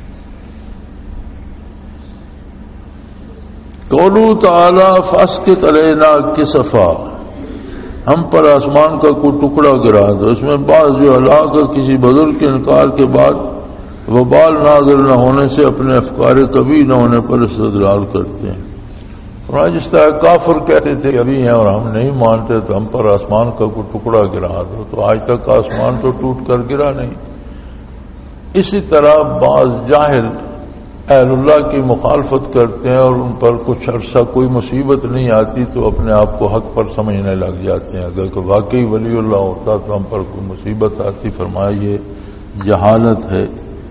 قولوا تعالی فاسقط علینا کسفا، ہم پر آسمان کا کوئی ٹکڑا گرا دو۔ اس میں بعض جو ہلاک کسی بزرگ کے انکار کے بعد وبال نازل نہ ہونے سے اپنے افکار کبھی نہ ہونے پر استدلال کرتے ہیں۔ اور جس طرح کافر کہتے تھے کہ ابھی ہیں اور ہم نہیں مانتے تو ہم پر آسمان کا کوئی ٹکڑا گرا دو، تو آج تک آسمان تو ٹوٹ کر گرا نہیں۔ اسی طرح بعض جاہل اہل اللہ کی مخالفت کرتے ہیں اور ان پر کچھ عرصہ کوئی مصیبت نہیں آتی تو اپنے آپ کو حق پر سمجھنے لگ جاتے ہیں، اگر کہ واقعی ولی اللہ ہوتا تو ہم پر کوئی مصیبت آتی۔ فرمایا یہ جہالت ہے۔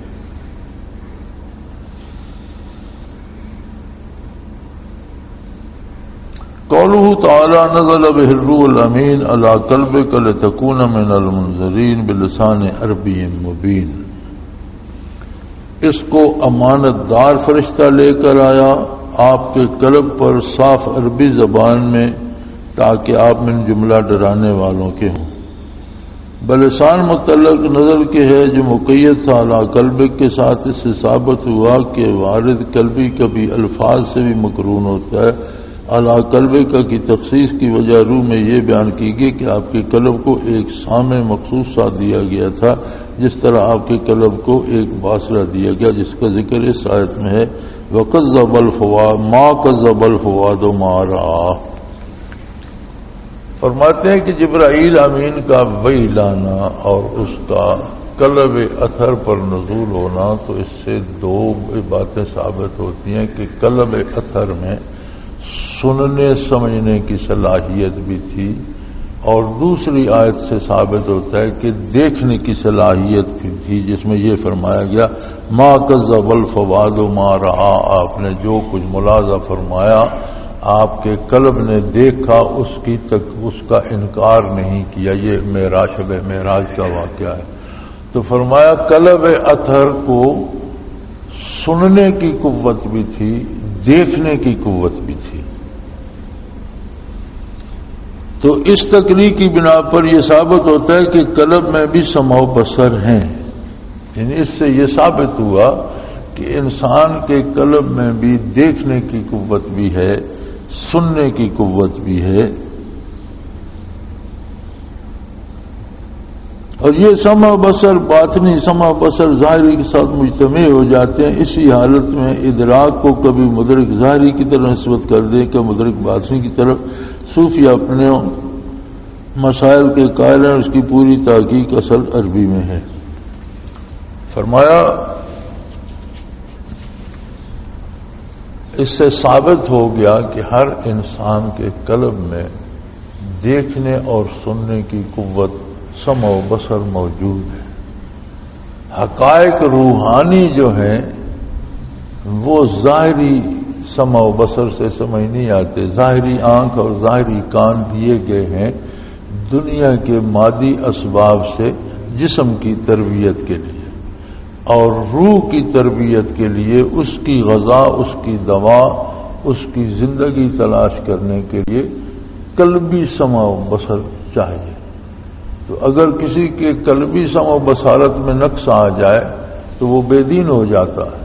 قوله تعالی نزل به الروح الامین علی قلبک لتکون من المنذرین بلسان عربی مبین، اس کو امانت دار فرشتہ لے کر آیا آپ کے قلب پر صاف عربی زبان میں، تاکہ آپ من جملہ ڈرانے والوں کے ہوں۔ بلسان متعلق نظر کے ہے جو مقید تھا علی قلبک کے ساتھ، اس سے ثابت ہوا کہ وارد قلبی کبھی الفاظ سے بھی مقرون ہوتا ہے۔ علی قلبک کی تخصیص کی وجہ روح میں یہ بیان کی گئی کہ آپ کے قلب کو ایک سامع مخصوص سا دیا گیا تھا، جس طرح آپ کے قلب کو ایک باصرہ دیا گیا، جس کا ذکر اس آیت میں ہے وَكَذَّبَ الْفُؤَادُ مَا كَذَّبَ الْفُؤَادُ مَا رَأَىٰ۔ فرماتے ہیں کہ جبرائیل امین کا وحی لانا اور اس کا قلب اثر پر نزول ہونا، تو اس سے دو باتیں ثابت ہوتی ہیں کہ قلب اثر میں سننے سمجھنے کی صلاحیت بھی تھی، اور دوسری آیت سے ثابت ہوتا ہے کہ دیکھنے کی صلاحیت بھی تھی، جس میں یہ فرمایا گیا ما کذب الفؤاد ما رأى، آپ نے جو کچھ ملاحظہ فرمایا آپ کے قلب نے دیکھا اس کا انکار نہیں کیا۔ یہ معراج کا واقعہ ہے۔ تو فرمایا قلب اطہر کو سننے کی قوت بھی تھی، دیکھنے کی قوت بھی تھی۔ تو اس تقریر کی بنا پر یہ ثابت ہوتا ہے کہ قلب میں بھی سمع و بصر ہیں، یعنی اس سے یہ ثابت ہوا کہ انسان کے قلب میں بھی دیکھنے کی قوت بھی ہے، سننے کی قوت بھی ہے، اور یہ سمع و بصر باطنی، سمع و بصر ظاہری کے ساتھ مجتمع ہو جاتے ہیں۔ اسی حالت میں ادراک کو کبھی مدرک ظاہری کی طرف نسبت کر دیں کہ مدرک باطنی کی طرف۔ صوفی اپنے مسائل کے قائل ہیں، اس کی پوری تحقیق اصل عربی میں ہے۔ فرمایا اس سے ثابت ہو گیا کہ ہر انسان کے قلب میں دیکھنے اور سننے کی قوت، سمع و بصر موجود ہے۔ حقائق روحانی جو ہیں وہ ظاہری سمع و بصر سے سمجھ نہیں آتے، ظاہری آنکھ اور ظاہری کان دیے گئے ہیں دنیا کے مادی اسباب سے جسم کی تربیت کے لیے اور روح کی تربیت کے لیے اس کی غذا، اس کی دوا، اس کی زندگی تلاش کرنے کے لیے قلبی سمع و بصر چاہیے۔ تو اگر کسی کے قلبی سمع و بصارت میں نقص آ جائے تو وہ بے دین ہو جاتا ہے،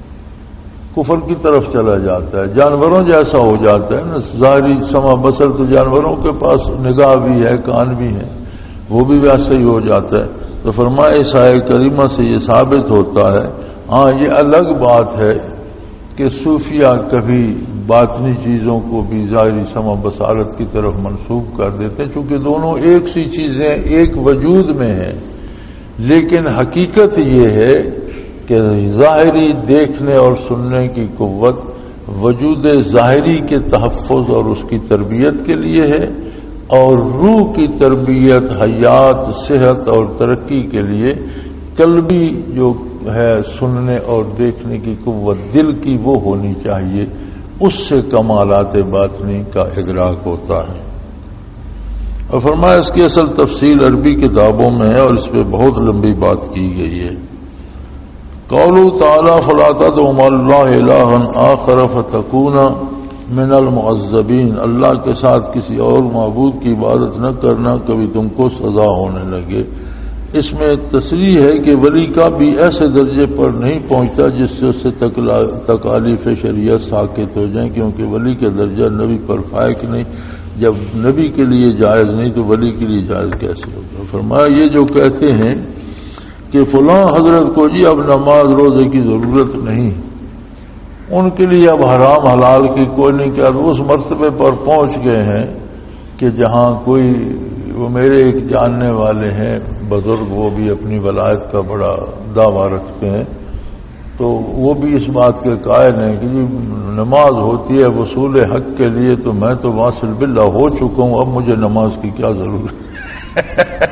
کفر کی طرف چلا جاتا ہے، جانوروں جیسا ہو جاتا ہے نا۔ ظاہری سمع بصر تو جانوروں کے پاس نگاہ بھی ہے، کان بھی ہے، وہ بھی ویسے ہی ہو جاتا ہے۔ تو فرمایا اس آیت کریمہ سے یہ ثابت ہوتا ہے۔ ہاں یہ الگ بات ہے کہ صوفیہ کبھی باطنی چیزوں کو بھی ظاہری سمع بصارت کی طرف منسوب کر دیتے ہیں، چونکہ دونوں ایک سی چیزیں ایک وجود میں ہیں، لیکن حقیقت یہ ہے کہ ظاہری دیکھنے اور سننے کی قوت وجود ظاہری کے تحفظ اور اس کی تربیت کے لیے ہے، اور روح کی تربیت، حیات، صحت اور ترقی کے لیے قلبی جو ہے سننے اور دیکھنے کی قوت دل کی وہ ہونی چاہیے، اس سے کمالات باطنی کا ادراک ہوتا ہے۔ اور فرمایا اس کی اصل تفصیل عربی کتابوں میں ہے اور اس پہ بہت لمبی بات کی گئی ہے۔ قولوا تعالی فلا تدعوا مع اللہ الہا آخر فتکون من المعذبین، اللہ کے ساتھ کسی اور معبود کی عبادت نہ کرنا، کبھی تم کو سزا ہونے لگے۔ اس میں تصریح ہے کہ ولی کا بھی ایسے درجے پر نہیں پہنچتا جس سے اس سے تکالیف شریعت ساقط ہو جائیں، کیونکہ ولی کا درجہ نبی پر فائق نہیں۔ جب نبی کے لیے جائز نہیں تو ولی کے لیے جائز کیسے ہوگا؟ فرمایا یہ جو کہتے ہیں کہ فلاں حضرت کو جی اب نماز روزے کی ضرورت نہیں، ان کے لیے اب حرام حلال کی کوئی نہیں، کیا اس مرتبے پر پہنچ گئے ہیں کہ جہاں کوئی، وہ میرے ایک جاننے والے ہیں بزرگ، وہ بھی اپنی ولایت کا بڑا دعویٰ رکھتے ہیں، تو وہ بھی اس بات کے قائل ہیں کہ جی نماز ہوتی ہے وصول حق کے لیے، تو میں تو واصل باللہ ہو چکا ہوں، اب مجھے نماز کی کیا ضرورت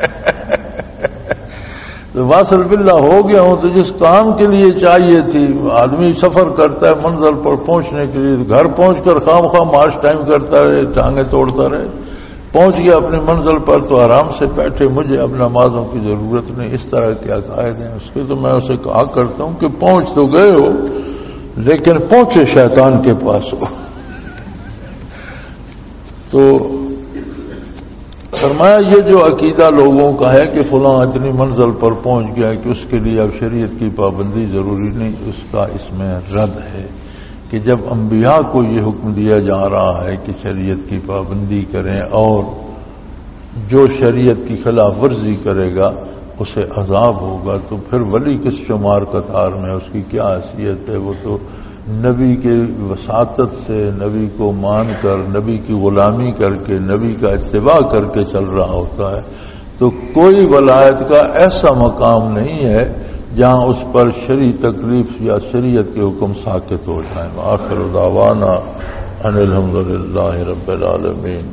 تو واصل باللہ ہو گیا ہوں، تو جس کام کے لیے چاہیے تھی، آدمی سفر کرتا ہے منزل پر پہنچنے کے لیے، گھر پہنچ کر خواہ مخواہ مارچ ٹائم کرتا رہے، ٹانگیں توڑتا رہے، پہنچ گیا اپنی منزل پر تو آرام سے بیٹھے، مجھے اب نمازوں کی ضرورت نہیں۔ اس طرح کے عقائد ہیں اس کے، تو میں اسے کہا کرتا ہوں کہ پہنچ تو گئے ہو لیکن پہنچے شیطان کے پاس ہو۔ تو فرمایا یہ جو عقیدہ لوگوں کا ہے کہ فلاں اتنی منزل پر پہنچ گیا کہ اس کے لیے اب شریعت کی پابندی ضروری نہیں، اس کا اس میں رد ہے کہ جب انبیاء کو یہ حکم دیا جا رہا ہے کہ شریعت کی پابندی کریں، اور جو شریعت کی خلاف ورزی کرے گا اسے عذاب ہوگا، تو پھر ولی کس شمار قطار میں، اس کی کیا حیثیت ہے؟ وہ تو نبی کے وساطت سے، نبی کو مان کر، نبی کی غلامی کر کے، نبی کا اتباع کر کے چل رہا ہوتا ہے۔ تو کوئی ولایت کا ایسا مقام نہیں ہے جہاں اس پر شرعی تکلیف یا شریعت کے حکم ساقط ہو جائیں۔ آخر دعوانا ان الحمدللہ رب العالمین،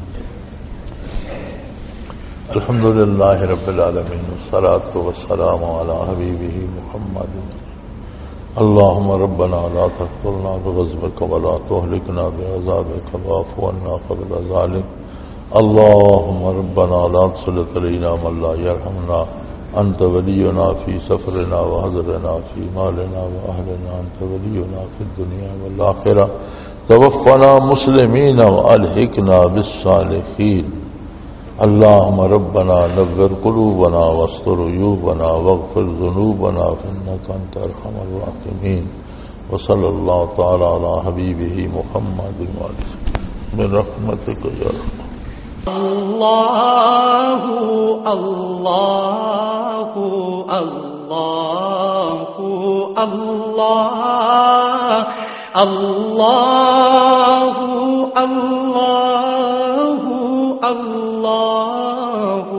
الحمدللہ رب العالمین، والصلاة والسلام علی حبیبہ محمد۔ اللهم ربنا لا تقتلنا بغضبك ولا تهلكنا بعذابك واعف عنا قبل ذلك۔ اللهم ربنا لا تسلط علينا من لا يرحمنا، أنت ولينا في سفرنا وحضرنا في مالنا وأهلنا، أنت ولينا في الدنيا والآخرة، توفنا مسلمين وألحقنا بالصالحين۔ اللهم ربنا نور قلوبنا واستر عيوبنا واغفر ذنوبنا فإنك أنت أرحم الراحمين۔ وصلى الله تعالى على حبيبه محمد وآله برحمتك يا رحمن۔ اللہ اللہ اللہ اللہ اللہ اللہ اللہ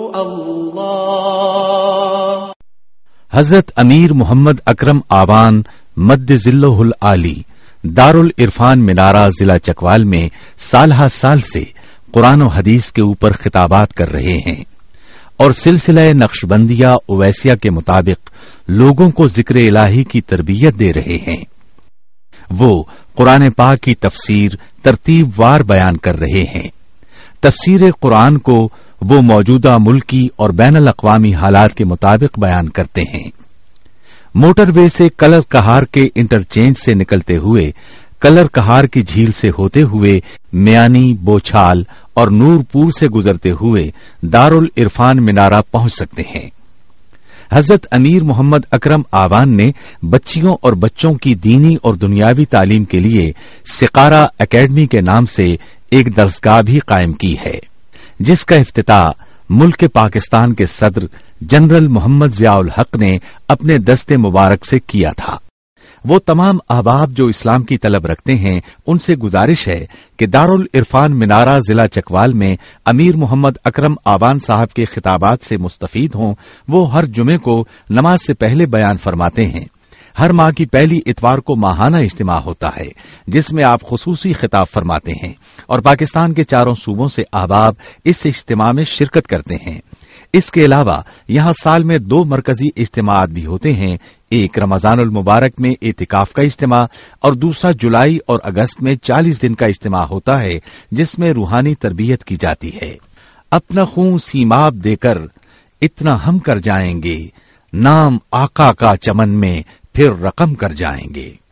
اللہ۔ حضرت امیر محمد اکرم آوان مد ذلہ العالی دارالعرفان منارہ ضلع چکوال میں سالہ سال سے قرآن و حدیث کے اوپر خطابات کر رہے ہیں اور سلسلہ نقشبندیہ اویسیہ کے مطابق لوگوں کو ذکر الہی کی تربیت دے رہے ہیں۔ وہ قرآن پاک کی تفسیر ترتیب وار بیان کر رہے ہیں تفسیر قرآن کو وہ موجودہ ملکی اور بین الاقوامی حالات کے مطابق بیان کرتے ہیں۔ موٹر وے سے کلر کہار کے انٹرچینج سے نکلتے ہوئے، کلر کہار کی جھیل سے ہوتے ہوئے، میانی، بوچھال اور نور پور سے گزرتے ہوئے دارالعرفان منارہ پہنچ سکتے ہیں۔ حضرت امیر محمد اکرم آوان نے بچیوں اور بچوں کی دینی اور دنیاوی تعلیم کے لیے سقارہ اکیڈمی کے نام سے ایک درسگاہ بھی قائم کی ہے، جس کا افتتاح ملک پاکستان کے صدر جنرل محمد ضیاء الحق نے اپنے دست مبارک سے کیا تھا۔ وہ تمام احباب جو اسلام کی طلب رکھتے ہیں ان سے گزارش ہے کہ دارالعرفان منارہ ضلع چکوال میں امیر محمد اکرم آوان صاحب کے خطابات سے مستفید ہوں۔ وہ ہر جمعے کو نماز سے پہلے بیان فرماتے ہیں۔ ہر ماہ کی پہلی اتوار کو ماہانہ اجتماع ہوتا ہے جس میں آپ خصوصی خطاب فرماتے ہیں اور پاکستان کے چاروں صوبوں سے احباب اس اجتماع میں شرکت کرتے ہیں۔ اس کے علاوہ یہاں سال میں 2 مرکزی اجتماعات بھی ہوتے ہیں، ایک رمضان المبارک میں اعتکاف کا اجتماع اور دوسرا جولائی اور اگست میں 40 دن کا اجتماع ہوتا ہے جس میں روحانی تربیت کی جاتی ہے۔ اپنا خون سیماب دے کر اتنا ہم کر جائیں گے، نام آقا کا چمن میں پھر رقم کر جائیں گے۔